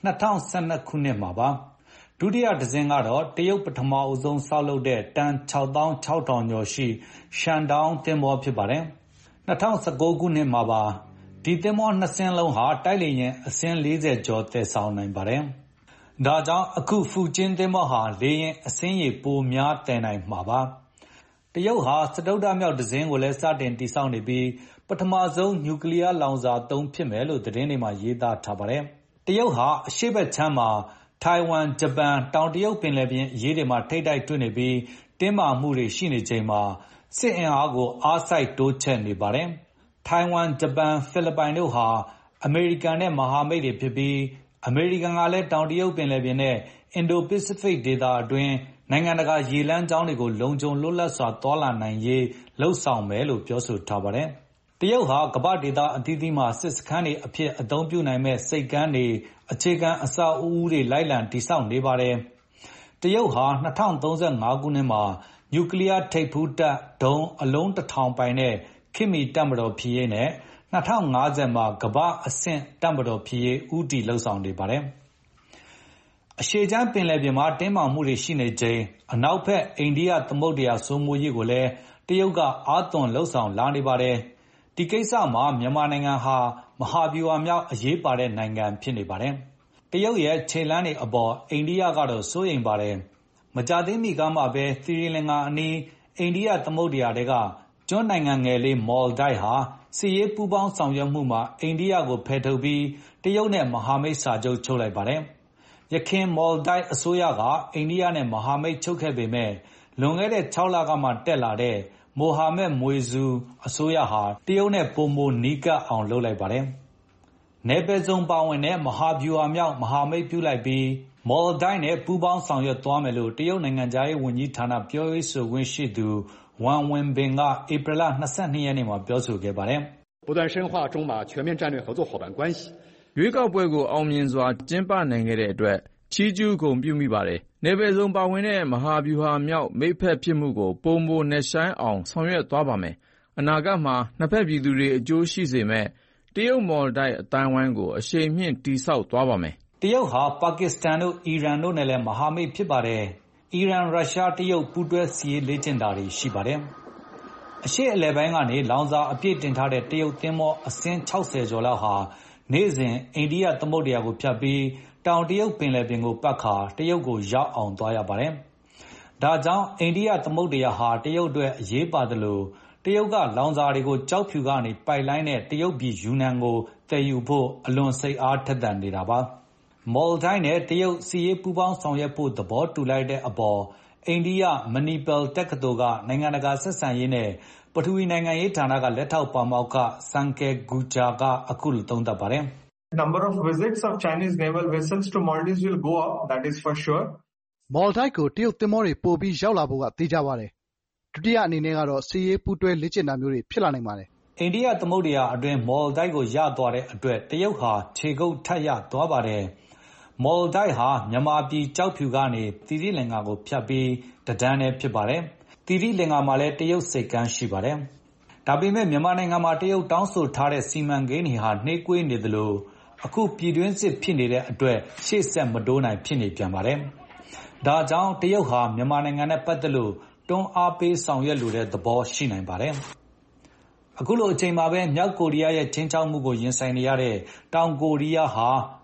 2012 ခုနှစ်မှာပါ။ဒုတိယတစ်စင်းကတော့တရုတ်ပထမဆုံးဆောက်လုပ်တဲ့တန် 6,600 ကျော်ရှိရှန်ဒေါင်းသင်္ဘောဖြစ်ပါတယ်။2019 ခုနှစ်မှာပါ။ဒီသင်္ဘော 2 စင်းလုံးဟာတိုက်လေယာဉ်အစင်း 40 ကျော်သယ်ဆောင်နိုင်ပါတယ်။ဒါကြောင့်အခုဖူကျင်းသင်္ဘောဟာလေယာဉ်အစင်းရေပိုများသယ်နိုင်မှာပါ။တရုတ်ဟာစတုတ္ထမြောက်တစ်စင်းကိုလည်းစတင်တည်ဆောက်နေပြီးပထမဆုံးနျူကလ িয়ার လောင်စာသုံးဖြစ်မယ်လို့သတင်းတွေမှာရေးသားထားပါတယ်။တရုတ်ဟာအရှေ့ဘက်ခြမ်းမှာထိုင်ဝမ်ဂျပန်တောင်တရုတ်ပင်လယ်ပြင်အရေးတွေမှာထိပ်တိုက်တွေ့နေပြီးတင်းမာမှုတွေရှိနေချိန်မှာစစ်အင်အားကိုအားစိုက်တိုးချဲ့နေပါတယ်။ထိုင်ဝမ်ဂျပန်ဖိလစ်ပိုင်တို့ဟာအမေရိကန်နဲ့မဟာမိတ်တွေဖြစ်ပြီးအမေရိကန်ကလည်းတောင်တရုတ်ပင်လယ်ပြင်နဲ့အင်ဒိုပစိဖိတ်ဒေသအတွင်းနိုင်ငံတကာရေလမ်းကြောင်းတွေကိုလုံခြုံလွတ်လပ်စွာသွားလာနိုင်ရေးလုပ်ဆောင်မယ်လို့ပြောဆိုထားပါတယ်။တရုတ်ဟာကမ္ဘာ့ဒေသအသီးသီးမှာစစ်စခန်းတွေအဖြစ်အသုံးပြုနိုင်မဲ့ဆိပ်ကမ်းတွေအခြေခံအဆောက်အဦတွေလိုက်လံတည်ဆောက်နေပါတယ်။တရုတ်ဟာ2035 ခုနှစ်မှာနျူကလ িয়ার ထိပ်ဖူးတပ်ဒုံးအလုံး 1,000 ပိုင်တဲ့ခေတ်မီတပ်မတော်ဖြစ်ရေးနဲ့2050မှာကမ္ဘာ့အဆင့်တပ်မတော်ဖြစ်ရေးဦးတည်လုပ်ဆောင်နေပါတယ်။အရှေ့ခြမ်းပင်လယ်ပြင်မှာတင်းမာမှုတွေရှိနေချိန်အနောက်ဘက်အိန္ဒိယသမုဒ္ဒရာစိုးမိုးရေးကိုလည်းတရုတ်ကအားသွန်လုပ်ဆောင်လာနေပါတယ်။ဒီကိစ္စမှာမြန်မာနိုင်ငံဟာမဟာဗျူဟာမြောက်အရေးပါတဲ့နိုင်ငံဖြစ်နေပါတယ်။တရုတ်ရဲ့ခြေလှမ်းတွေအပေါ်အိန္ဒိယကတော့စိုးရိမ်ပါတယ်။မကြာသေးမီကမှပဲသီရိလင်္ကာအနီးအိန္ဒိယသမုဒ္ဒရာတွေကကျွန်းနိုင်ငံငယ်လေးမော်လ်ဒိုက်ဟာစစ်ရေးပူးပေါင်းဆောင်ရွက်မှုမှာအိန္ဒိယကိုဖယ်ထုတ်ပြီးတရုတ်နဲ့မဟာမိတ်စာချုပ်ချုပ်လိုက်ပါတယ်။ယခင်မော်လ်ဒိုက်အစိုးရကအိန္ဒိယနဲ့မဟာမိတ်ချုပ်ခဲ့ပေမဲ့လွန်ခဲ့တဲ့ 6 လကမှတက်လာတဲ့မိုဟာမက်မွေဇူအစိုးရဟာတရုတ်နဲ့ပိုမိုနီးကပ်အောင်လုပ်လိုက်ပါတယ်။နယ်ပယ်စုံပါဝင်တဲ့မဟာဗျူဟာမြောက်မဟာမိတ်ပြုလိုက်ပြီးမော်လ်ဒိုက်နဲ့ပူးပေါင်းဆောင်ရွက်သွားမယ်လို့တရုတ်နိုင်ငံခြားရေးဝန်ကြီးဌာနပြောရေးဆိုခွင့်ရှိသူဝမ်ဝင်ဘင်ကဧပြီလ 22 ရက်နေ့မှာပြောဆိုခဲ့ပါတယ်။不断深化中马全面战略合作伙伴关系ရွေးကောက်ပွဲကိုအောင်မြင်စွာကျင်းပနိုင်ခဲ့တဲ့အတွက်ချီးကျူးဂုဏ်ပြုမိပါတယ်။နယ်ပယ်စုံပါဝင်တဲ့မဟာဗျူဟာမြောက်မိတ်ဖက်ဖြစ်မှုကိုပိုမိုနက်ရှိုင်းအောင်ဆောင်ရွက်သွားပါမယ်။အနာဂတ်မှာနှစ်ဖက်ပြည်သူတွေအကျိုးရှိစေမဲ့တရုတ်မော်လ်ဒိုက်အတိုင်းဝိုင်းကိုအရှိန်မြင့်တည်ဆောက်သွားပါမယ်။တရုတ်ဟာပါကစ္စတန်တို့အီရန်တို့နဲ့လည်းမဟာမိတ်ဖြစ်ပါတယ်။အီရန်ရုရှားတရုတ်ပူးတွဲစစ်ရေးလေ့ကျင့်တာတွေရှိပါတယ်။အရှေ့အလယ်ပိုင်းကနေလောင်စာအပြည့်တင်ထားတဲ့တရုတ်သင်္ဘောအစင်း 60 ကျော်လောက်ဟာနေ့စဉ်အိန္ဒိယသမုဒ္ဒရာကိုဖြတ်ပြီးတောင်တရုတ်ပင်လယ်ပြင်ကိုပတ်ခါတရုတ်ကိုရောက်အောင်သွားရပါတယ်။ဒါကြောင့်အိန္ဒိယသမုဒ္ဒရာဟာတရုတ်အတွက်အရေးပါသလိုတရုတ်ကလောင်စာတွေကိုကျောက်ဖြူကနေပိုက်လိုင်းနဲ့တရုတ်ပြည်ယူနန်ကိုသယ်ယူဖို့အလွန်စိတ်အားထက်သန်နေတာပါ။မော်လ်ဒိုက်နဲ့တရုတ်စစ်ရေးပူးပေါင်းဆောင်ရွက်ဖို့သဘောတူလိုက်တဲ့အပေါ်အိန္ဒိယမဏိပယ်တက္ကသိုလ်ကနိုင်ငံတကာဆက်ဆံရေးနဲ့ပထဝီနိုင်ငံရေးဌာနကလက်ထောက်ပါမောက္ခစန်ကယ်ဂူဂျာကအခုလိုသုံးသပ်ပါတယ်။ Number of visits of Chinese naval vessels to Maldives will go up, that is for sure. မော်လ်ဒိုက်ကိုတရုတ်သင်္ဘောတွေပိုပြီးရောက်လာဖို့ကသေချာပါတယ်။ဒုတိယအနေနဲ့ကတော့စစ်ရေးပူးတွဲလေ့ကျင့်တာမျိုးတွေဖြစ်လာနိုင်ပါတယ်။အိန္ဒိယသမုဒ္ဒရာအတွင်းမော်လ်ဒိုက်ကိုရသွားတဲ့အတွက်တရုတ်ဟာခြေကုပ်ထပ်ရသွားပါတယ်။မော်လ်ဒိုက်ဟာမြန်မာပြည်ကျောက်ဖြူကနေသီရိလင်္ကာကိုဖြတ်ပြီးတဒန်းနဲ့ဖြစ်ပါတယ်။သီရိလင်္ကာမှာလည်းတရုတ်စိတ်ကမ်းရှိပါတယ်။ဒါပေမဲ့မြန်မာနိုင်ငံမှာတရုတ်တောင်းဆိုထားတဲ့စီမံကိန်းတွေဟာနှေးကွေးနေသလိုအခုပြည်တွင်းစစ်ဖြစ်နေတဲ့အတွက်ရှေ့ဆက်မတိုးနိုင်ဖြစ်နေပြန်ပါတယ်။ဒါကြောင့်တရုတ်ဟာမြန်မာနိုင်ငံနဲ့ပတ်သက်လို့တွန်းအားပေးဆောင်ရွက်လိုတဲ့သဘောရှိနိုင်ပါတယ်။အခုလိုအချိန်မှာပဲမြောက်ကိုရီးယားရဲ့ခြိမ်းခြောက်မှုကိုရင်ဆိုင်နေရတဲ့တောင်ကိုရီးယားဟာ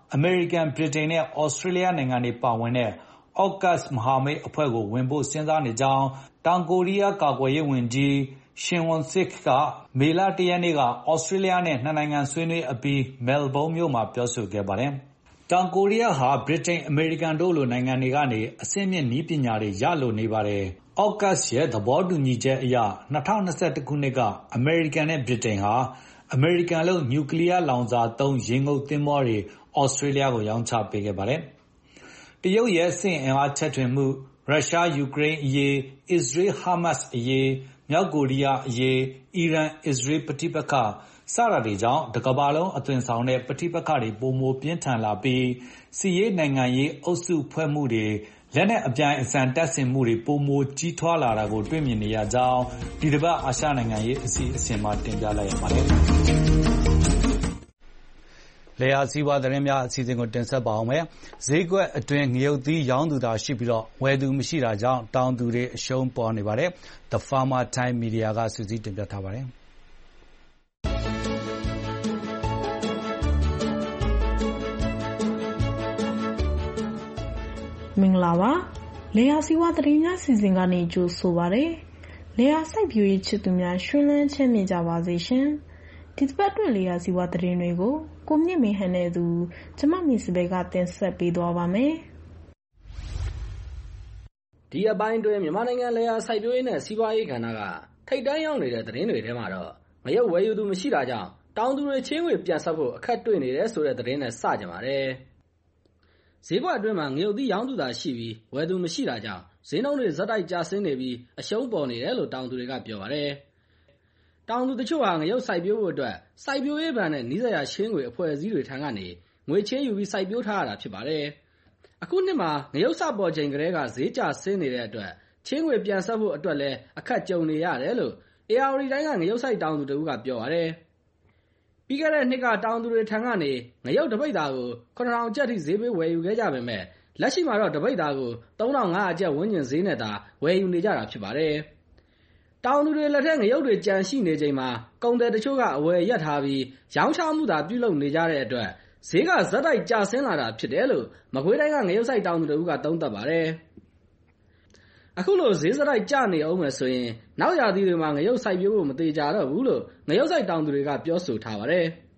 အမေရိကန်ဗြိတိန်နဲ့ဩစတြေးလျနိုင်ငံတွေပါဝင်တဲ့ AUKUS မဟာမိတ်အဖွဲ့ကိုဝင်ဖို့စဉ်းစားနေကြောင်းတောင်ကိုရီးယားကာကွယ်ရေးဝန်ကြီး Shin Won-sik ကမေလ 1 ရက်နေ့ကဩစတြေးလျနဲ့နှစ်နိုင်ငံဆွေးနွေးအပြီးမဲလ်ဘုန်းမြို့မှာပြောဆိုခဲ့ပါတယ်။တောင်ကိုရီးယားဟာဗြိတိန်အမေရိကန်တို့လိုနိုင်ငံတွေကနေအဆင့်မြင့်နည်းပညာတွေရလိုနေပါတယ်။ AUKUS ရဲ့သဘောတူညီချက်အရ2021 ခုနှစ်ကအမေရိကန်နဲ့ဗြိတိန်ဟာအမေရိကန်လုပ်နျူကလ িয়ার လောင်စာသုံးရေငုပ်သင်္ဘောတွေဩစတြေးလျကိုရောင်းချပေးခဲ့ပါတယ်။တရုတ်ရဲ့စစ်အင်အားချဲ့ထွင်မှု၊ရုရှားယူကရိန်းအရေး၊အစ္စရေးဟာမတ်စ်အရေး၊မြောက်ကိုရီးယားအရေး၊အီရန်-အစ္စရေးပဋိပက္ခစတာတွေကြောင့်တကမ္ဘာလုံးအသွင်ဆောင်တဲ့ပဋိပက္ခတွေပိုမိုပြင်းထန်လာပြီးစစ်ရေးနိုင်ငံရေးအုပ်စုဖွဲ့မှုတွေလက်နက်အပြိုင်အဆိုင်တပ်ဆင်မှုတွေပိုမိုကြီးထွားလာတာကိုတွေ့မြင်နေရကြောင်းဒီတစ်ပတ်အာရှနိုင်ငံရေးအစီအစဉ်မှာတင်ပြလိုက်ရပါတယ်။လယ်ယာစီးပွားသတင်းများအစီအစဉ်ကိုတင်ဆက်ပါအောင်မယ်။ဈေးကွက်အတွင်းငရုတ်သီးရောင်းသူသာရှိပြီးဝယ်သူမရှိတာကြောင့်တောင်သူတွေအရှုံးပေါ်နေပါတယ်။ The Farmer Time Media ကစုစည်းတင်ပြထားပါတယ်။မင်္ဂလာပါလယ်ယာစီးပွားသတင်းများစီစဉ်ကနေကြိုဆိုပါရစေလယ်ယာစိုက်ပျိုးရေးချစ်သူများရှင်လန်းချမ်းမြေ့ကြပါစေရှင်ဒီတစ်ပတ်အတွက်လယ်ယာစီးပွားသတင်းတွေကိုကိုမြင့်မေဟန်နဲ့သူကျမမီစပယ်ကတင်ဆက်ပေးသွားပါမယ်ဒီအပိုင်းတွင်မြန်မာနိုင်ငံလယ်ယာစိုက်ပျိုးရေးနဲ့စီးပွားရေးကဏ္ဍကထိပ်တန်းရောက်နေတဲ့သတင်းတွေထဲမှာတော့ငရုတ်ဝယ်ယူသူမရှိတာကြောင့်တောင်သူတွေချင်းဝေပြန်ဆက်ဖို့အခက်တွေ့နေတယ်ဆိုတဲ့သတင်းနဲ့စကြပါတယ်ဈေးကွက်အတွင်းမှာငရုတ်သီးရောင်းသူသာရှိပြီးဝယ်သူမရှိတာကြောင့်ဈေးနှုန်းတွေဇက်တိုက်ကျဆင်းနေပြီးအရှုံးပေါ်နေတယ်လို့တောင်သူတွေကပြောပါတယ်။တောင်သူတချို့ဟာငရုတ်စိုက်ပျိုးဖို့အတွက်စိုက်ပျိုးရေးဘဏ်နဲ့နီးစပ်ရာချင်းငွေအဖွဲ့အစည်းတွေထံကနေငွေချေးယူပြီးစိုက်ပျိုးထားရတာဖြစ်ပါတယ်။အခုနှစ်မှာငရုတ်စပေါ်ချိန်ကတည်းကဈေးကျဆင်းနေတဲ့အတွက်ချင်းငွေပြန်ဆက်ဖို့အတွက်လည်းအခက်ကြုံနေရတယ်လို့ARတိုင်းကငရုတ်စိုက်တောင်သူတို့ကပြောပါတယ်။ပြီးခဲ့တဲ့နှစ်ကတောင်သူတွေထံကနေငရုတ်တပိတ်သားကို9000ကျပ်ထိဈေးပေးဝယ်ယူခဲ့ကြပေမဲ့လက်ရှိမှာတော့တပိတ်သားကို3500ကျပ်ဝန်းကျင်ဈေးနဲ့သာဝယ်ယူနေကြတာဖြစ်ပါတယ်။တောင်သူတွေလက်ထက်ငရုတ်တွေကြံရှိနေချိန်မှာကုန်သည်တချို့ကအဝယ်ရပ်ထားပြီးရောင်းချမှုသာပြုလုပ်နေကြတဲ့အတွက်ဈေးကဇက်တိုက်ကျဆင်းလာတာဖြစ်တယ်လို့မကွေးတိုင်းကငရုတ်စိုက်တောင်သူတို့ကသုံးသပ်ပါတယ်။အခုလိုဈေးဇက်တိုက်ကျနေအောင်မယ်ဆိုရင်နောက်ရာသီတွေမှာငရုတ်စိုက်ပျိုးဖို့မသေးကြတော့ဘူးလို့ငရုတ်စိုက်တောင်သူတွေကပြောဆိုထားပါတယ်။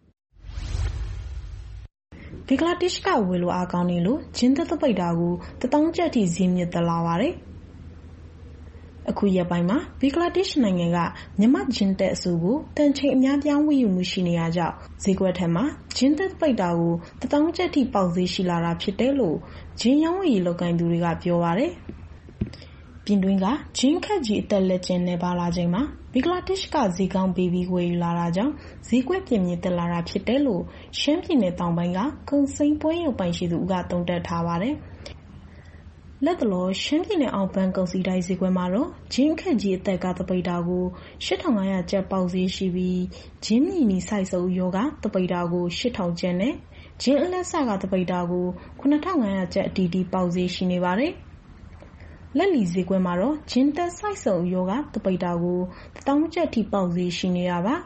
ဘင်္ဂလားဒေ့ရှ်ကဝယ်လိုအားကောင်းနေလို့ဂျင်းသက်ပိတ်တာကို1000ကျပ်ထိဈေးမြင့်တက်လာပါတယ်။အခုရက်ပိုင်းမှာဘင်္ဂလားဒေ့ရှ်နိုင်ငံကမြန်မာဂျင်းသက်အစုကိုတန်ချိန်အများပြားဝယ်ယူမှုရှိနေရကြောင်းဈေးကွက်ထက်မှာဂျင်းသက်ပိတ်တာကို1000ကျပ်ထိပေါက်ဈေးရှိလာတာဖြစ်တယ်လို့ဂျင်းရောင်းဝယ်ရေးလုပ်ကိုင်သူတွေကပြောပါတယ်။ပြင်တွင်းကဂျင်းခက်ကြီးအသက်လက်ကျန်နေပါလာချိန်မှာဘင်္ဂလားဒေ့ရှ်ကဈေးကောင်းပေးပြီးဝယ်ယူလာတာကြောင့်ဈေးကွက်ပြင်းပြင်းတက်လာတာဖြစ်တယ်လို့ရှမ်းပြည်နယ်တောင်ပိုင်းကကုန်စိမ်းပွဲရုံပိုင်ရှိသူကသုံးသပ်ထားပါတယ်။လက်တလောရှမ်းပြည်နယ်အောင်ပန်းကုန်စည်တိုင်းဈေးကွက်မှာတော့ဂျင်းခက်ကြီးအသက်ကတပိတ်တာကို8500ကျပ်ပေါက်ဈေးရှိပြီးဂျင်းမြီနီစိုက်စုပ်ရောကတပိတ်တာကို8000ကျပ်နဲ့ဂျင်းအလက်ဆကတပိတ်တာကို9500ကျပ်အတီးတီးပေါက်ဈေးရှိနေပါတယ်။လက်လီဈေးကွက်မှာတော့ဂျင်းတက်စိုက်စုံရောကတပိတ်တာကို1000ကျပ်ထိပေါက်ဈေးရှိနေတာပါ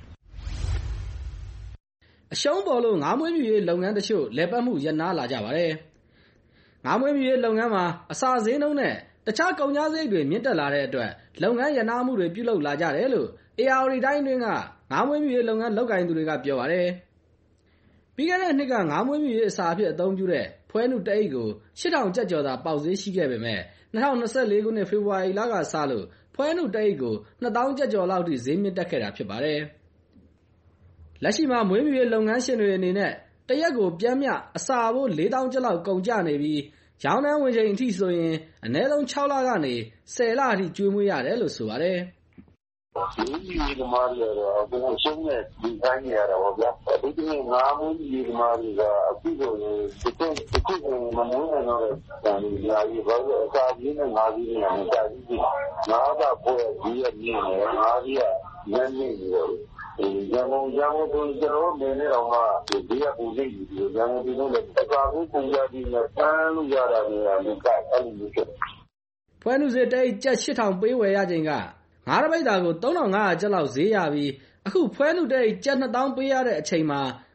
အရှုံးပေါ်လို့ငါးမွေးမြူရေးလုပ်ငန်းတချို့လည်ပတ်မှုရပ်နားလာကြပါတယ်ငါးမွေးမြူရေးလုပ်ငန်းမှာအစာဈေးနှုန်းနဲ့တခြားကုန်ကျစရိတ်တွေမြင့်တက်လာတဲ့အတွက်လုပ်ငန်းရပ်နားမှုတွေပြုလုပ်လာကြတယ်လို့ARတိုင်းတွင်ကငါးမွေးမြူရေးလုပ်ငန်းလုပ်ကိုင်သူတွေကပြောပါတယ်ပြီးခဲ့တဲ့နှစ်ကငါးမွေးမြူရေးအစာအဖြစ်အသုံးပြုတဲ့ဖွဲနုတအိတ်ကို8000ကျပ်ကျော်သာပေါက်ဈေးရှိခဲ့ပေမဲ့2024ခုနှစ်ဖေဖော်ဝါရီလကစလို့ဖွဲနုတအိတ်ကို2000ကျပ်ကျော်လောက်ထိဈေးမြင့်တက်ခဲ့တာဖြစ်ပါတယ်။လက်ရှိမှာမွေးမြူရေးလုပ်ငန်းရှင်တွေအနေနဲ့တရက်ကိုပြမ်းမြအစာဖို့4000ကျပ်လောက်ကုန်ကျနေပြီးရောင်းနှန်းဝင်ချိန်အထိဆိုရင်အနည်းဆုံး6လကနေ10လအထိကျွေးမွေးရတယ်လို့ဆိုပါတယ်။ဒီသမားတွေကတော့ဘယ်ရှုံးနဲ့ဒီတိုင်းနေရတာပေါ့ဗျာဒီကနေ့ငါးမွေးဒီသမားတွေကအခုဆိုရင်ဒီကမမွေးနိုင်တော့တဲ့တန်ကြီးညာကြီးဘာလို့အစာကြီးနဲ့ငါးကြီးနဲ့မကြကြီးငါးကပွဲကြီးရမြင်နေငါးကြီးကညံ့နေတယ်ရန်ကုန်တို့ကျွန်တော်နေနေတော့မှဒီကပူစိတ်ကြီးရန်ကုန်ပြည်လို့လည်းအစာကိုပူကြပြီးနဲ့တန်းလို့ရတာနေရာမျိုးကအဲ့လိုမျိုးဖြစ်ဖွဲနုစေတိတ်ကျပ်8000ပေးဝယ်ရချိန်ကငါးတပိတ်သားကို3500ကျပ်လောက်ဈေးရပြီးအခုဖွဲနုတအိတ်ကျပ်2000ပေးရတဲ့အချိန်မှာ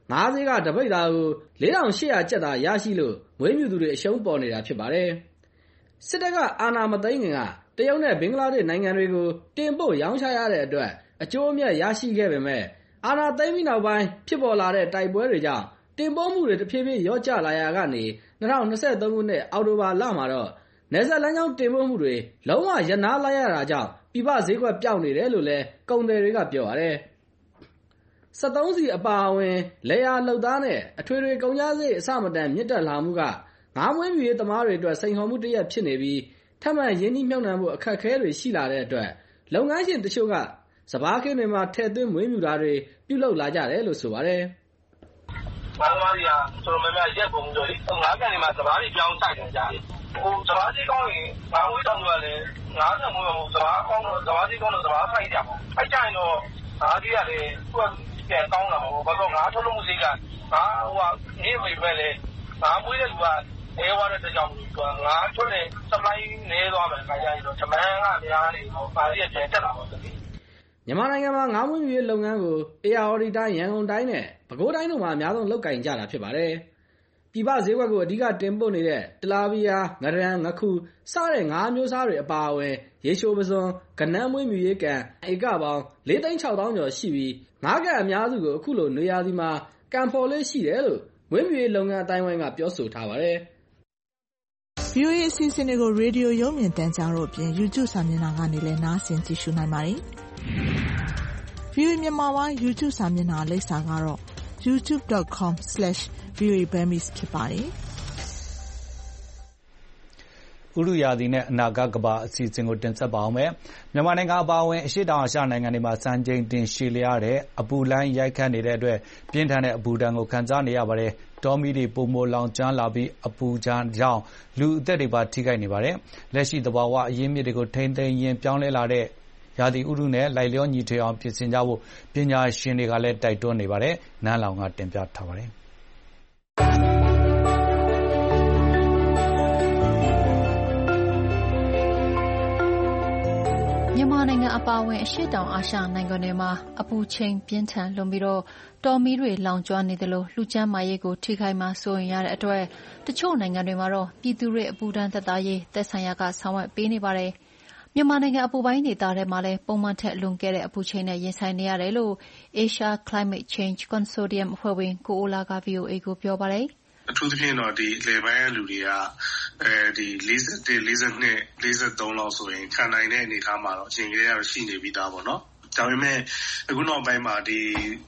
ငါးဈေးကတပိတ်သားကို4800ကျပ်သားရရှိလို့မွေးမြူသူတွေအရှုံးပေါ်နေတာဖြစ်ပါတယ်။စစ်တပ်ကအာဏာမသိမ်းခင်ကတရုတ်နဲ့ဘင်္ဂလားဒေ့ရှ်နိုင်ငံတွေကိုတင်ပို့ရောင်းချရတဲ့အတွက်အကျိုးအမြတ်ရရှိခဲ့ပေမဲ့အာဏာသိမ်းပြီးနောက်ပိုင်းဖြစ်ပေါ်လာတဲ့တိုက်ပွဲတွေကြောင့်တင်ပို့မှုတွေတဖြည်းဖြည်းလျော့ကျလာရာကနေ2023ခုနှစ်အောက်တိုဘာလမှာတော့နယ်စပ်လမ်းကြောင်းတင်ပို့မှုတွေလုံးဝရပ်နားလိုက်ရတာကြောင့်ပြည်ပဈေးကွက်ပျောက်နေတယ်လို့လည်းကုန်သည်တွေကပြောပါတယ်။73စီအပါအဝင်လေယာလုပ်သားနဲ့အထွေထွေကုန်ကျစရိတ်အဆမတန်မြင့်တက်လာမှုကငါးမွေးမြူရေးသမားတွေအတွက်စိန်ခေါ်မှုတစ်ရပ်ဖြစ်နေပြီးထပ်မံရင်းနှီးမြှုပ်နှံမှုအခက်အခဲတွေရှိလာတဲ့အတွက်လုပ်ငန်းရှင်တချို့ကစပါးခင်းတွေမှာထည့်သွင်းမွေးမြူတာတွေပြုလုပ်လာကြတယ်လို့ဆိုပါတယ်။ဘာမှမရဆိုတော့မမရက်ကုန်ကြလေငါးကန်တွေမှာစပါးတွေပြောင်းဆိုင်နေကြတယ်။စပါးကြီးကောင်းရင်ငါးမွေးတောင်ကလည်းငါးဆန်မွေးမှာစပါးကောင်းတော့စပါးကြီးကောင်းတော့စပါးဆိုင်ကြပါ။အဲ့ကြရင်တော့ငါးကြီးကလည်းသူကပြန်ကောင်းလာမှာပေါ့။ဘာလို့ငါးထုတ်လို့မှုစိတ်ကငါနေပြီပဲလေငါးမွေးတဲ့လူကအဲဝါတဲ့ကြောင့်ငါးထုတ်တဲ့ supply နေသွားမယ်ခါကြရင်တော့ဓမန်းကများနေတော့ပါရီကပြန်တက်လာပါဘူး။မြန်မာနိုင်ငံမှာငါးမွေးမြူရေးလုပ်ငန်းကိုအေရဝတီတိုင်းရန်ကုန်တိုင်းနဲ့ပဲခူးတိုင်းတို့မှာအများဆုံးလုပ်ကင်ကြတာဖြစ်ပါတယ်။ပြည်ပဈေးကွက်ကိုအဓိကတင်ပို့နေတဲ့တလာဗီယာငရံငခုစတဲ့ငါးမျိုးစားတွေအပါအဝင်ရေရှိုးပစွန်ကနန်းမွေးမြူရေးကန်ဧကပေါင်း4,600,000 ကျော်ရှိပြီးငါးကန်အများစုကိုအခုလိုနေရာဒီမှာကန်ဖော်လေးရှိတယ်လို့မွေးမြူရေးလုပ်ငန်းအတိုင်းဝိုင်းကပြောဆိုထားပါတယ်။ VOA အစီအစဉ်တွေကိုရေဒီယိုရုပ်မြင်သံကြားတို့အပြင် YouTube စာမျက်နှာကနေလည်းနားဆင်ကြည့်ရှုနိုင်ပါတယ်။ VOA မြန်မာပိုင်း YouTube စာမျက်နှာလိပ်စာကတော့ youtube.com/voaburmese ဖြစ်ပါတယ်။ဥတုရာသီနဲ့အနာဂတ်ကမ္ဘာအစီအစဉ်ကိုတင်ဆက်ပါအောင်မယ်။မြန်မာနိုင်ငံအပါအဝင်အရှေ့တောင်အာရှနိုင်ငံတွေမှာစံချိန်တင်ရှည်လျားတဲ့အပူလှိုင်းရိုက်ခတ်နေတဲ့အတွက်ပြင်းထန်တဲ့အပူဒဏ်ကိုခံစားနေရပါတယ်။တောမီးတွေပိုမိုလောင်ကျွမ်းလာပြီးအပူကြောင့်လူအသက်တွေပါထိခိုက်နေပါတယ်။လက်ရှိသဘာဝအရင်းမြစ်တွေကိုထိန်းသိမ်းရင်းပြောင်းလဲလာတဲ့ရာသီဥတုနဲ့လိုက်လျောညီထွေအောင်ပြင်ဆင်ကြဖို့ပညာရှင်တွေကလည်းတိုက်တွန်းနေပါတယ်။နန်းလောင်ကတင်ပြထားပါတယ်။မြန်မာနိုင်ငံအပါအဝင်အရှေ့တောင်အာရှနိုင်ငံတွေမှာအပူချိန်ပြင်းထန်လွန်ပြီးတောမီးတွေလောင်ကျွမ်းနေသလိုလူကျန်းမာရေးကိုထိခိုက်မှာစိုးရိမ်ရတဲ့အတွက်တချို့နိုင်ငံတွေမှာတော့ပြည်သူတွေအပူဒဏ်သက်သာရေးသက်ဆိုင်ရာကဆောင်ရွက်ပေးနေပါတယ်။မြန်မာနိုင်ငံအပူပိုင်းဒေသထဲမှာလည်းပုံမှန်ထက်လွန်ကဲတဲ့အပူချိန်နဲ့ရင်ဆိုင်နေရတယ်လို့ Asia Climate Change Consortium အဖွဲ့ဝင်ကိုအိုလာက VOA ကိုပြောပါတယ်။အထူးသဖြင့်တော့ဒီအလယ်ပိုင်းလူတွေကဒီ41 42 43လောက်ဆိုရင်ခံနိုင်တဲ့အနေအထားမှာတော့အချိန်ကြီးကတော့ရှိနေပြီးသားပေါ့နော်။ဒါပေမဲ့အခုနောက်ပိုင်းမှာဒီ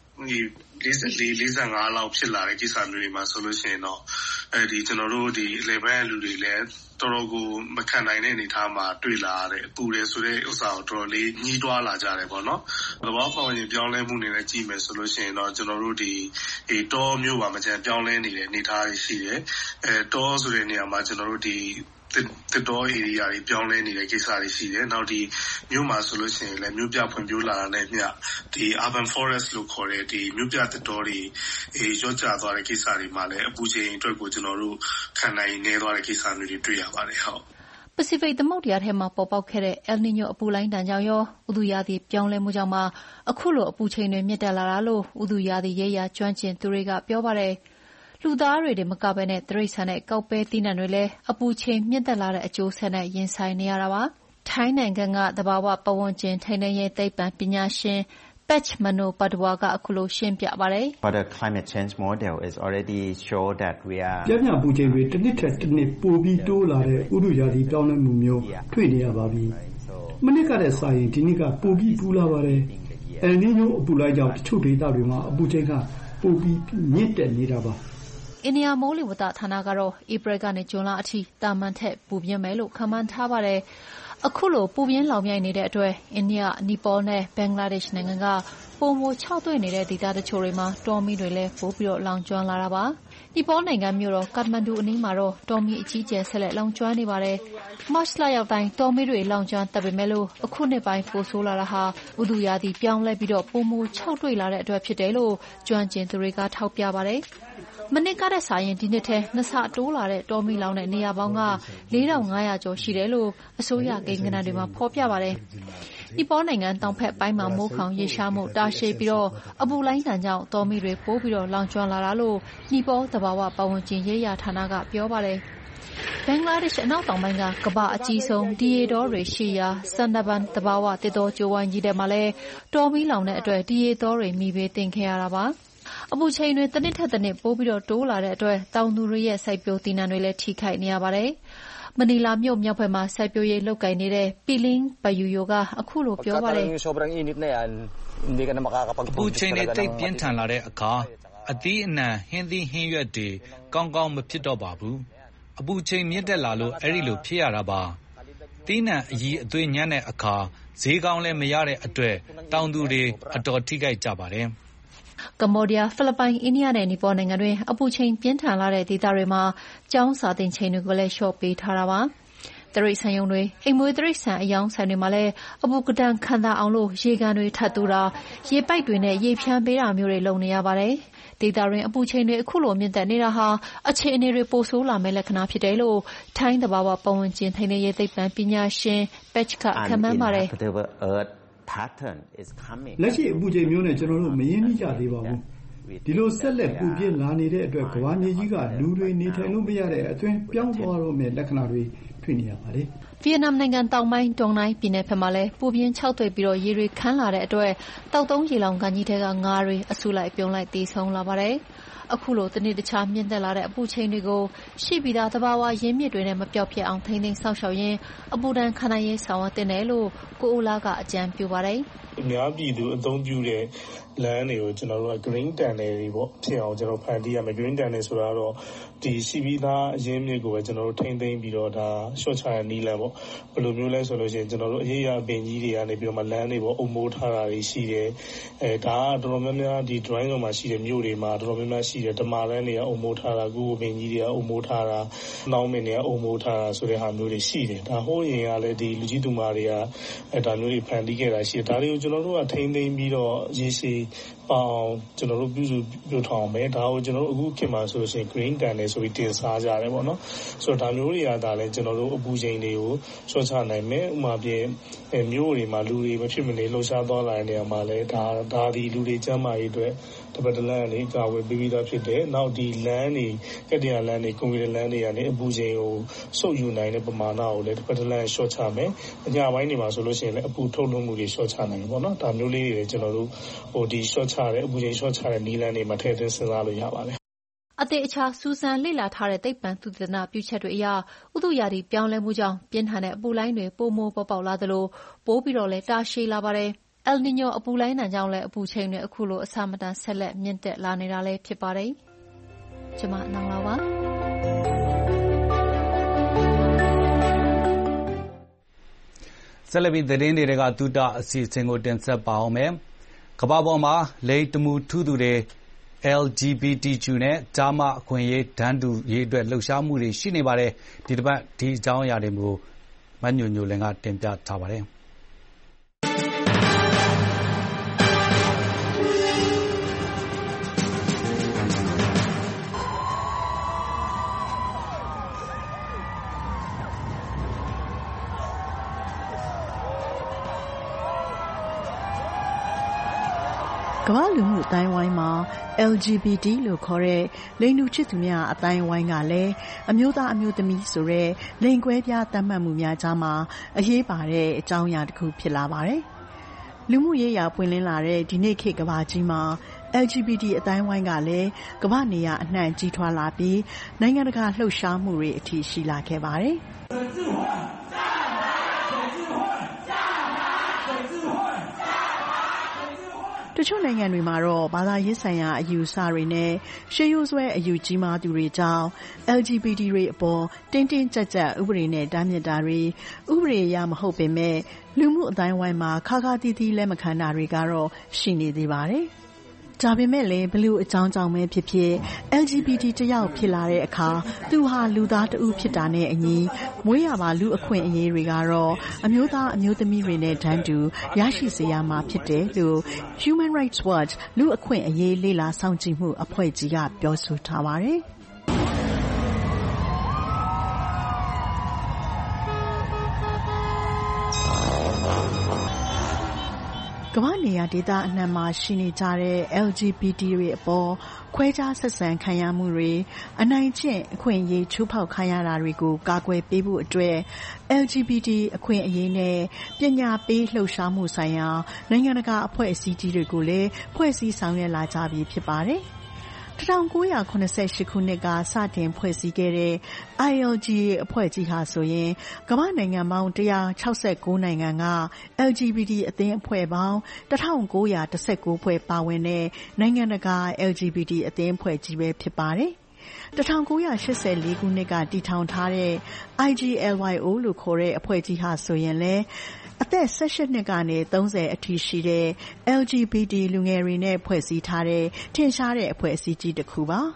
44 45လောက်ဖြစ်လာတဲ့ကိစ္စမျိုးတွေမှာဆိုလို့ရှိရင်တော့ဒီကျွန်တော်တို့ဒီအလယ်ပိုင်းလူတွေလည်းတော်တော်ကိုမခံနိုင်တဲ့အနေအထားမှာတွေ့လာရတယ်ပူတယ်ဆိုတဲ့ဥစ္စာကိုတော်တော်လေးညှိတွားလာကြတယ်ပေါ့နော်။သဘောပေါက်ရင်ပြောင်းလဲမှုနေနဲ့ကြည့်မယ်ဆိုလို့ရှိရင်တော့ကျွန်တော်တို့ဒီတောမျိုးပါမချမ်းပြောင်းလဲနေတဲ့အနေအထားတွေရှိတယ်။တောဆိုတဲ့နေရာမှာကျွန်တော်တို့ဒီတစ်တော် area တွေပြောင်းလဲနေတဲ့ကိစ္စတွေရှိတယ်။နောက်ဒီမြို့မှာဆိုလို့ရှိရင်လည်းမြို့ပြဖွံ့ဖြိုးလာတာနဲ့မျှဒီ urban forest လို့ခေါ်တဲ့ဒီမြို့ပြတစ်တော်တွေရောကျသွားတဲ့ကိစ္စတွေမှာလည်းအပူချိန်အတွက်ကိုကျွန်တော်တို့ခံနိုင်နေသွားတဲ့ကိစ္စမျိုးတွေတွေ့ရပါတယ်ဟုတ်။ပစိဖိတ်သမုဒ္ဒရာထဲမှာပေါ်ပေါက်ခဲ့တဲ့ El Niño အပူလှိုင်းတန်ကြောင့်ရောဥတုရာသီပြောင်းလဲမှုကြောင့်မှအခုလိုအပူချိန်တွေမြင့်တက်လာတာလို့ဥတုရာသီရေးရာကျွမ်းကျင်သူတွေကပြောပါတယ်။လူသားတွေမကဘဲတိရစ္ဆာန်နဲ့ကောက်ပဲသီးနှံတွေလည်းအပူချိန်မြင့်တက်လာတဲ့အကျိုးဆက်နဲ့ရင်ဆိုင်နေရတာပါ။ထိုင်းနိုင်ငံကသဘာဝပတ်ဝန်းကျင်ထိန်းသိမ်းရေးသိပ္ပံပညာရှင် Pech Manopadwa ကအခုလိုရှင်းပြပါတယ်။ But the climate change model is already show that we are ပြင်းပြပူချိန်တွေတစ်နှစ်ထက်တစ်နှစ်ပိုပြီးတိုးလာတဲ့ဥတုရာသီပြောင်းလဲမှုမျိုးတွေ့နေရပါပြီ။မနစ်ကတည်းကစာရင်ဒီနှစ်ကပိုပြီးပူလာပါတယ်။ El Niño အပူလိုက်ကြောင့်တချို့ဒေသတွေမှာအပူချိန်ကပိုပြီးမြင့်တက်နေတာပါ။အိန္ဒိယမိုးလေဝသဌာနကတော့ဧပြီကနေဇွန်လအထိသာမန်ထက်ပူပြင်းမယ်လို့ခန့်မှန်းထားပါတယ်။အခုလိုပူပြင်းလောင်မြိုက်နေတဲ့အတွက်အိန္ဒိယ၊နီပေါနဲ့ဘင်္ဂလားဒေ့ရှ်နိုင်ငံကပိုမိုခြောက်သွေ့နေတဲ့ဒေသတချို့တွေမှာတောမီးတွေလည်းပိုပြီးလောင်ကျွမ်းလာတာပါ။နီပေါနိုင်ငံမြို့တော်ကတ်မန်ဒူအနီးမှာတော့တောမီးအကြီးအကျယ်ဆက်လက်လောင်ကျွမ်းနေပါတယ်။မတ်လရောက်တိုင်းတောမီးတွေလောင်ကျွမ်းတတ်ပေမဲ့အခုနှစ်ပိုင်းပိုဆိုးလာတာဟာဥတုရာသီပြောင်းလဲပြီးပိုမိုခြောက်သွေ့လာတဲ့အတွက်ဖြစ်တယ်လို့ကျွမ်းကျင်သူတွေကထောက်ပြပါတယ်။မနှစ်ကထက်စာရင်ဒီနှစ်ထဲ2ဆတိုးလာတဲ့တောမီးလောင်တဲ့နေရာပေါင်းက 4,500 ကျော်ရှိတယ်လို့အစိုးရကိန်းဂဏန်းတွေမှာဖော်ပြပါတယ်။နီပေါနိုင်ငံတောင်ဘက်ပိုင်းမှာမိုးခေါင်ရေရှားမှုတာရှည်ပြီးအပူလိုင်းတန်ကြောင့်တောမီတွေပိုပြီးလောင်ကျွမ်းလာတာလို့နီပေါသဘာဝပတ်ဝန်းကျင်ရေးရာဌာနကပြောပါတယ်ဘင်္ဂလားဒေ့ရှ်အနောက်တောင်ပိုင်းကကမ္ဘာအကြီးဆုံးဒီရေတောတွေရှိရာဆန်ဒဘန်သဘာဝသစ်တောကျိုးဝိုင်းကြီးထဲမှာလည်းတောမီလောင်တဲ့အတွက်ဒီရေတောတွေမိဘေးတင်ခဲ့ရတာပါအပူချိန်တွေတစ်နှစ်ထက်တစ်နှစ်ပိုပြီးတိုးလာတဲ့အတွက်တောင်သူတွေရဲ့စိုက်ပျိုးသီးနှံတွေလည်းထိခိုက်နေရပါတယ်မနီလာမြို့မြောက်ဘက်မှာစိုက်ပျိုးရေးလုပ်ကိုင်နေတဲ့ပီလင်းဘယူယိုကအခုလိုပြောပါတယ်အပူချိန်တွေတိတ်ပြင်းထန်လာတဲ့အခါအသီးအနှံဟင်းသီးဟင်းရွက်တွေကောင်းကောင်းမဖြစ်တော့ပါဘူးအပူချိန်မြင့်တက်လာလို့အဲ့ဒီလိုဖြစ်ရတာပါသီးနှံအကြီးအသွေးညံ့တဲ့အခါဈေးကောင်းလည်းမရတဲ့အတွက်တောင်သူတွေအတော်ထိခိုက်ကြပါတယ်ကမ္ဘောဒီးယားဖိလစ်ပိုင်အိန္ဒိယနဲ့နီပေါနိုင်ငံတွေအပူချိန်ပြင်းထန်လာတဲ့ဒေသတွေမှာကျောင်းစာသင်ချိန်တွေကိုလည်းလျှော့ပေးထားတာပါတရိတ်ဆန်ယုံတွေအိမ်မွေးတရိတ်ဆန်အယောင်ဆိုင်တွေမှာလည်းအပူကတန်ခံတာအောင်လို့ရေကန်တွေထပ်တူတာရေပိုက်တွေနဲ့ရေဖြန်းပေးတာမျိုးတွေလုပ်နေရပါတယ်ဒေသတွင်းအပူချိန်တွေအခုလိုမြင့်တက်နေတာဟာအခြေအနေတွေပိုဆိုးလာမယ့်လက္ခဏာဖြစ်တယ်လို့ထိုင်းသဘာဝပတ်ဝန်းကျင်ထိန်းသိမ်းရေးသိပ္ပံပညာရှင်ပက်ချ်ကခန့်မှန်းပါတယ်လက်ရှိအပူချိန်မျိုးနဲ့ကျွန်တော်တို့မရင်းနှီးကြသေးပါဘူးဒီလိုဆက်လက်ပူပြင်းလာနေတဲ့အတွက်ကမ္ဘာမြေကြီးကလူတွေနေထိုင်လို့မရတဲ့အသွင်ပြောင်းသွားတော့မယ့်လက္ခဏာတွေတွေ့နေရပါတယ်ဗီယက်နမ်နိုင်ငံတောင်ပိုင်းတွန်နိုင်ပြည်နယ်ဘက်မှာလည်းပူပြင်းခြောက်သွေ့ပြီးရေတွေခမ်းလာတဲ့အတွက်တောက်သုံးရေလောင်ကန်ကြီးထဲကငါးတွေအဆူလိုက်ပြုံလိုက်တည်ဆုံလာပါတယ်အခုလိုတနေ့တခြားမြင့်တက်လာတဲ့အပူချိန်တွေကိုရှိပြီးသားသဘာဝရင်းမြစ်တွေနဲ့မပြောက်ပြတ်အောင်ထိန်းသိမ်းစောင့်ရှောက်ရင်းအပူဒဏ်ခံနိုင်ရေးဆောင်ရွက်တင်တယ်လို့ကိုအိုလာကအကြံပြုပါတယ်အများပြည်သူအသုံးပြုတဲ့လမ်းတွေကိုကျွန်တော်တို့က green tunnel တွေပေါ့ဖြစ်အောင်ကျွန်တော်ဖန်တီးရမယ် green tunnel ဆိုတာတော့ဒီရှိပြီးသားအရင်းမြစ်ကိုပဲကျွန်တော်တို့ထိန်းသိမ်းပြီးတော့ဒါ short ချရနီးလမ်းပေါ့ဘယ်လိုမျိုးလဲဆိုလို့ရှိရင်ကျွန်တော်တို့အရေးရပင်ကြီးတွေကနေပြီးတော့မှလမ်းတွေပေါ့အုံမိုးထားတာတွေရှိတယ်ဒါကတော်တော်များများဒီ drawing မှာရှိတဲ့မြို့တွေမှာတော်တော်များများရှိတယ်ဓမ္မလမ်းတွေကအုံမိုးထားတာကုပင်ကြီးတွေကအုံမိုးထားတာနှောင်းမင်းတွေကအုံမိုးထားတာဆိုတဲ့ဟာမျိုးတွေရှိတယ်ဒါဟိုးရင်ကလည်းဒီလူကြီးသူမတွေကဒါမျိုးတွေဖန်တီးခဲ့တာရှိတယ်ဒါတွေကိုကျွန်တော်တို့ကထိန်းသိမ်းပြီးတော့ရေရှည်ပေါအောင်ကျွန်တော်တို့ပြုထောင်မယ်ဒါကိုကျွန်တော်တို့အခုခေတ်မှာဆိုလို့ရှိရင် green tunnel ဆိုပြီးတင်စားကြတယ်ပေါ့နော်ဆိုတော့ဒါမျိုးတွေကဒါလည်းကျွန်တော်တို့အပူချိန်တွေကိုချောချနိုင်မယ်ဥပမာပြင်မြို့တွေမှာလူတွေမဖြစ်မနေလှုပ်ရှားသွားလာတဲ့နေရာမှာလည်းဒါဒီလူတွေကျန်းမာရေးအတွက်တပတ်တလန်းလေးကာဝယ်ပေးပြီးသားဖြစ်တယ်နောက်ဒီလမ်းတွေကတ္တရာလမ်းတွေကွန်ကရစ်လမ်းတွေကနေအပူချိန်ကိုစုပ်ယူနိုင်တဲ့ပမာဏကိုလည်းတပတ်တလန်းရှော့ချမယ်အညာပိုင်းတွေမှာဆိုလို့ရှိရင်လည်းအပူထုတ်လွှတ်မှုတွေရှော့ချနိုင်တယ်ပေါ့နော်ဒါမျိုးလေးတွေကျွန်တော်တို့ဒီရှော့ချတဲ့အပူချိန်ရှော့ချတဲ့နည်းလမ်းတွေမှာထည့်သွင်းစဉ်းစားလို့ရပါတယ်အသေးအခြားစူးစမ်းလေ့လာထားတဲ့သိပ္ပံသုတေသနပြုချက်တွေအရဥတုရာသီပြောင်းလဲမှုကြောင့်ပြင်းထန်တဲ့အပူလိုင်းတွေပိုမိုပေါ်ပေါက်လာသလိုပိုပြီးတော့လည်းတာရှည်လာပါတယ်။ El Niño အပူလိုင်းတန်ကြောင့်လည်းအပူချိန်တွေအခုလိုအဆမတန်ဆက်လက်မြင့်တက်လာနေတာလည်းဖြစ်ပါတယ်။ကျွန်မနောင်လာပါဆက်လက်ပြီးသတင်းတွေကတူတာအစီအစဉ်ကိုတင်ဆက်ပါအောင်မယ်။ကမ္ဘာပေါ်မှာလိင်တမူထူးသူတွေLGBTQ နဲ့ဂျာမအခွင့်အရေးတန်းတူရေးအတွက်လှုပ်ရှားမှုတွေရှိနေပါတယ်။ဒီတစ်ပတ်ဒီအကြောင်းအရာတွေကိုမညိုညိုလင်းကတင်ပြထားပါတယ်။ကမ္ဘာလူမှုအတိုင်းဝိုင်းမှာ LGBT လို့ခေါ်တဲ့လိင်တူချစ်သူများအတိုင်းဝိုင်းကလည်းအမျိုးသားအမျိုးသမီးဆိုတဲ့လိင်ကွဲပြားသတ်မှတ်မှုများကြားမှာအရေးပါတဲ့အကြောင်းအရာတစ်ခုဖြစ်လာပါတယ်။လူမှုရေးရာပွင့်လင်းလာတဲ့ဒီနေ့ခေတ်ကမ္ဘာကြီးမှာ LGBT အတိုင်းဝိုင်းကလည်းကမ္ဘာနေရာအနှံ့ကြီးထွားလာပြီးနိုင်ငံတကာလှုပ်ရှားမှုတွေအထိရှိလာခဲ့ပါတယ်။တချို့နိုင်ငံတွေမှာတော့ဘာသာရေးဆိုင်ရာအယူအဆတွေနဲ့ရှေးရိုးစွဲအယူကြီးမားသူတွေကြောင့် LGBT တွေအပေါ်တင်းတင်းကြပ်ကြပ်ဥပဒေနဲ့တားမြစ်တာတွေဥပဒေအရမဟုတ်ပေမဲ့လူမှုအတိုင်းဝိုင်းမှာခါခါတီးတီးလက်မခံတာတွေကတော့ရှိနေသေးပါတယ်။ဒါပေမဲ့လည်းဘလို့အကြောင်းကြောင့်ပဲဖြစ်ဖြစ် LGBT တယောက်ဖြစ်လာတဲ့အခါသူဟာလူသားတဦးဖြစ်တာနဲ့အညီမွေးရပါလူအခွင့်အရေးတွေကတော့အမျိုးသားအမျိုးသမီးတွေနဲ့တန်းတူရရှိစေရမှာဖြစ်တယ်လို့ Human Rights Watch လူအခွင့်အရေးလေ့လာစောင့်ကြည့်မှုအဖွဲ့ကြီးကပြောဆိုထားပါတယ်။ကမ္ဘာ့နေရာဒေသအနှံ့မှာရှိနေကြတဲ့ LGBT တွေအပေါ်ခွဲခြားဆက်ဆံခံရမှုတွေအနိုင်ကျင့်အခွင့်အရေးချိုးဖောက်ခံရတာတွေကိုကာကွယ်ပေးဖို့အတွက် LGBT အခွင့်အရေးနဲ့ပညာပေးလှုပ်ရှားမှုဆိုင်ရာနိုင်ငံတကာအဖွဲ့အစည်းကြီးတွေကိုလည်းဖွဲ့စည်းဆောင်ရွက်လာကြပြီဖြစ်ပါတယ်။1988ခုနှစ်ကစတင်ဖွဲ့စည်းခဲ့တဲ့ ILGA အဖွဲ့ကြီးဟာဆိုရင်ကမ္ဘာ့နိုင်ငံပေါင်း169နိုင်ငံက LGBT အသင်းအဖွဲ့ပေါင်း1919ဖွဲ့ပါဝင်တဲ့နိုင်ငံတကာ LGBT အသင်းအဖွဲ့ကြီးပဲဖြစ်ပါတယ်။1984ခုနှစ်ကတည်ထောင်ထားတဲ့ IGLYO လို့ခေါ်တဲ့အဖွဲ့ကြီးဟာဆိုရင်လည်းအသက်18နှစ်ကနေ30အထိရှိတဲ့ LGBT လူငယ်တွေနဲ့ဖွဲ့စည်းထားတဲ့ထင်ရှားတဲ့အဖွဲ့အစည်းကြီးတစ်ခုပါ။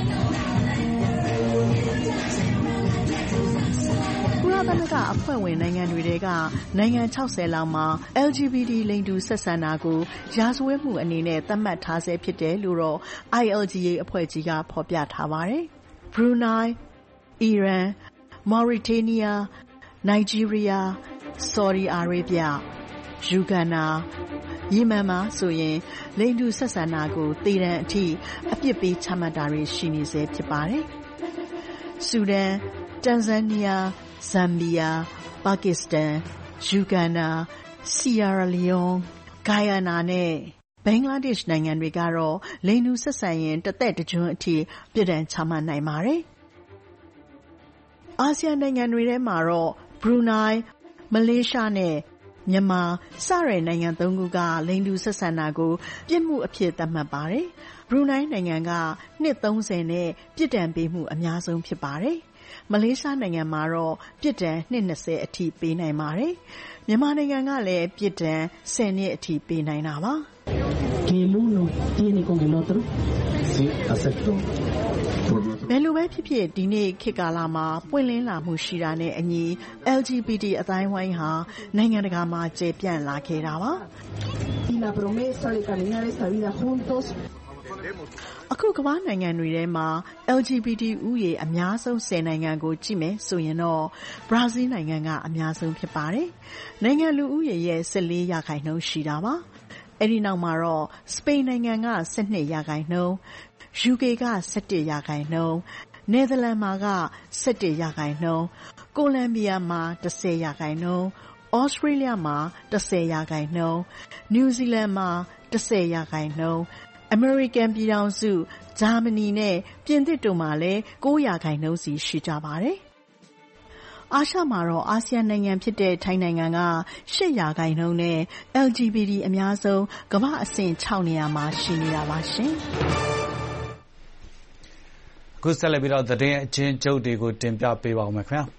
ကုလသမဂ္ဂအဖွဲ့ဝင်နိုင်ငံတွေထဲကနိုင်ငံ60လောက်မှာ LGBT လိင်တူဆက်ဆံတာကိုရာဇဝတ်မှုအနေနဲ့သတ်မှတ်ထားဆဲဖြစ်တယ်လို့တော့ ILGA အဖွဲ့ကြီးကဖော်ပြထားပါတယ်။ Brunei, Iran, Mauritania, Nigeria, Saudi Arabia, Uganda, ယီမန်မှာဆိုရင်လိင်တူဆက်ဆံတာကိုသေဒဏ်အထိအပြစ်ပေးချမှတ်တာတွေရှိနေဆဲဖြစ်ပါတယ်။ဆူဒန်၊တန်ဇန်နီးယား၊ဇမ်ဘီယာ၊ပါကစ္စတန်၊ယူဂန်ဒါ၊ဆီယာရာလီယွန်၊ဂိုင်ယာနာနဲ့ဘင်္ဂလားဒေ့ရှ်နိုင်ငံတွေကတော့လိင်တူဆက်ဆံရင်တစ်သက်တစ်ကျွန်းအထိပြစ်ဒဏ်ချမှတ်နိုင်ပါတယ်။အာဆီယံနိုင်ငံတွေထဲမှာတော့ဘရူနိုင်းမလေးရှားနဲ့မြန်မာစတဲ့နိုင်ငံ3ခုကလိင်တူဆက်ဆံတာကိုပြစ်မှုအဖြစ်သတ်မှတ်ပါတယ်။ဘရူနိုင်းနိုင်ငံကနှစ်30နဲ့ပြစ်ဒဏ်ပေးမှုအများဆုံးဖြစ်ပါတယ်။မလေးရှားနိုင်ငံမှာတော့ပြစ်ဒဏ်နှစ်20အထိပေးနိုင်ပါတယ်။မြန်မာနိုင်ငံကလည်းပြစ်ဒဏ်10နှစ်အထိပေးနိုင်တာပါ။ Que el uno tiene con el otro, sí, acepto. ဘယ်လိုပဲဖြစ်ဖြစ်ဒီနေ့ခေတ်ကာလမှာပွင့်လင်းလာမှုရှိတာနဲ့အညီ LGBT အတိုင်းဝိုင်းဟာနိုင်ငံတကာမှာကျေပြန့်လာခဲ့တာပါ။ Y la promesa de caminar esta vida juntos. အခုကမ္ဘာနိုင်ငံတွေထဲမှာ LGBT ဥယေအများဆုံး10နိုင်ငံကိုကြည့်မယ်ဆိုရင်တော့ဘရာဇီးနိုင်ငံကအများဆုံးဖြစ်ပါတယ်။နိုင်ငံလူဦးရေရဲ့14%ရှိတာပါ။အဲဒီနောက်မှာတော့စပိန်နိုင်ငံက12%, UK က17%, နယ်သာလန်မှာက17%, ကိုလံဘီယာမှာ10%, ဩစတြေးလျမှာ10%, နယူးဇီလန်မှာ10%, အမေရိကန်ပြည်ထောင်စု၊ဂျာမနီနဲ့ပြင်သစ်တို့မှာလည်း9%စီရှိကြပါတယ်။အာရှမှာတော့အာဆီယံနိုင်ငံဖြစ်တဲ့ထိုင်းနိုင်ငံက8%နဲ့ LGBT အများဆုံးကမ္ဘာအဆင့်6နေရာမှာရှိနေတာပါရှင်။အခုဆက်လက်ပြီးတော့သတင်းအချင်းချုပ်တွေကိုတင်ပြပေးပါဦးမယ်ခင်ဗျာ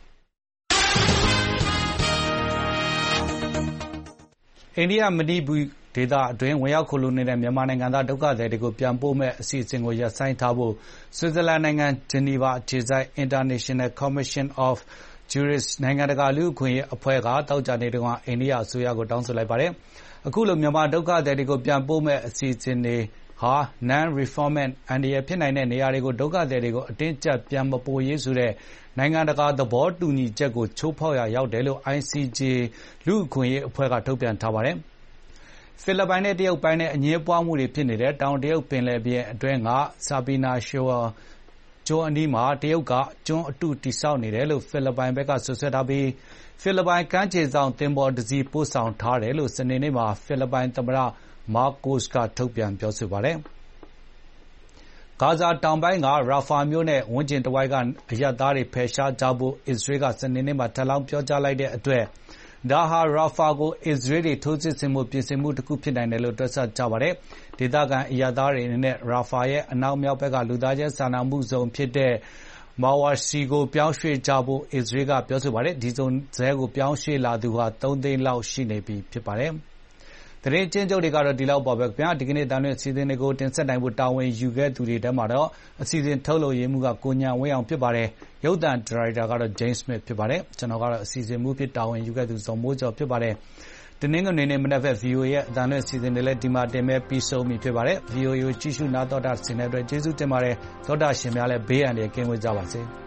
။အိန္ဒိယမဏိပူဒေသအတွင်းဝင်ရောက်ခိုလှုံနေတဲ့မြန်မာနိုင်ငံသားဒုက္ခသည်တွေကိုပြန်ပို့မဲ့အစီအစဉ်ကိုရပ်ဆိုင်းထားဖို့ဆွစ်ဇာလန်နိုင်ငံဂျနီဗာအခြေစိုက် International Commission of Jurists နိုင်ငံတကာလူ့အခွင့်အရေးအဖွဲ့ကသောကြာနေ့တုန်းကအိန္ဒိယအစိုးရကိုတောင်းဆိုလိုက်ပါတယ်။အခုလိုမြန်မာဒုက္ခသည်တွေကိုပြန်ပို့မဲ့အစီအစဉ်တွေဟာ non-refoulement အန္တရာယ်ဖြစ်နိုင်တဲ့နေရာတွေကိုဒုက္ခသည်တွေကိုအတင်းကျပ်ပြန်မပို့ရေးဆိုတဲ့နိုင်ငံတကာသဘောတူညီချက်ကိုချိုးဖောက်ရာရောက်တယ်လို့ ICJ လူ့အခွင့်အရေးအဖွဲ့ကထုတ်ပြန်ထားပါတယ်။ဖိလစ်ပိုင်နဲ့တရုတ်ပိုင်းနဲ့အငြင်းပွားမှုတွေဖြစ်နေတဲ့တောင်တရုတ်ပင်လယ်ပြင်အတွင်းကဆာပီနာရှိုကျွန်းအနီးမှာတရုတ်ကကျွန်းအတုတည်ဆောက်နေတယ်လို့ဖိလစ်ပိုင်ဘက်ကဆွဆွဲထားပြီးဖိလစ်ပိုင်ကမ်းခြေစောင့်သင်္ဘောတစ်စီးပို့ဆောင်ထားတယ်လို့စနေနေ့မှာဖိလစ်ပိုင်သမ္မတမာကိုစ်ကထုတ်ပြန်ပြောဆိုပါတယ်။ဂါဇာတောင်ပိုင်းကရာဖာမြို့နဲ့ဝန်းကျင်တစ်ဝိုက်ကအရပ်သားတွေဖယ်ရှားကြဖို့အစ္စရေးကစနေနေ့မှာထပ်လောင်းပြောကြားလိုက်တဲ့အတွက်ဒါဟာရာဖာကိုအစ္စရေးတွေထိုးစစ်ဆင်မှုပြင်ဆင်မှုတစ်ခုဖြစ်နိုင်တယ်လို့တွက်ဆကြပါတယ်။ဒေသခံအရပ်သားတွေအနေနဲ့ရာဖာရဲ့အနောက်မြောက်ဘက်ကလူသားချင်းစာနာမှုဇုံဖြစ်တဲ့မာဝါစီကိုပြောင်းရွှေ့ကြဖို့အစ္စရေးကပြောဆိုပါတယ်။ဒီဇုံဇဲကိုပြောင်းရွှေ့လာသူဟာ3သိန်းလောက်ရှိနေပြီဖြစ်ပါတယ်။သတင်းချင်းချုပ်တွေကတော့ဒီလောက်ပါပဲခင်ဗျာဒီကနေ့တန်လွင့်အစီအစဉ်တွေကိုတင်ဆက်နိုင်ဖို့တာဝန်ယူခဲ့သူတွေထဲမှာတော့အစီအစဉ်ထုတ်လုပ်ရေးမှုကကိုညာဝင်းအောင်ဖြစ်ပါတယ်ရုပ်သံဒါရိုက်တာကတော့ James Smith ဖြစ်ပါတယ်ကျွန်တော်ကတော့အစီအစဉ်မှုဖြစ်တာဝန်ယူခဲ့သူဇော်မိုးကျော်ဖြစ်ပါတယ်တနင်္ဂနွေနေ့မနက်ဖက် VOA ရဲ့အတန်လွင့်အစီအစဉ်တွေလည်းဒီမှာတင်မဲ့ပြီးဆုံးပြီဖြစ်ပါတယ် VOA ကိုကြည့်ရှုနားတော်တာဆင်တဲ့အတွက်ကျေးဇူးတင်ပါတယ်သောတာရှင်များလည်းဘေးအန္တရာယ်ကင်းဝေးကြပါစေ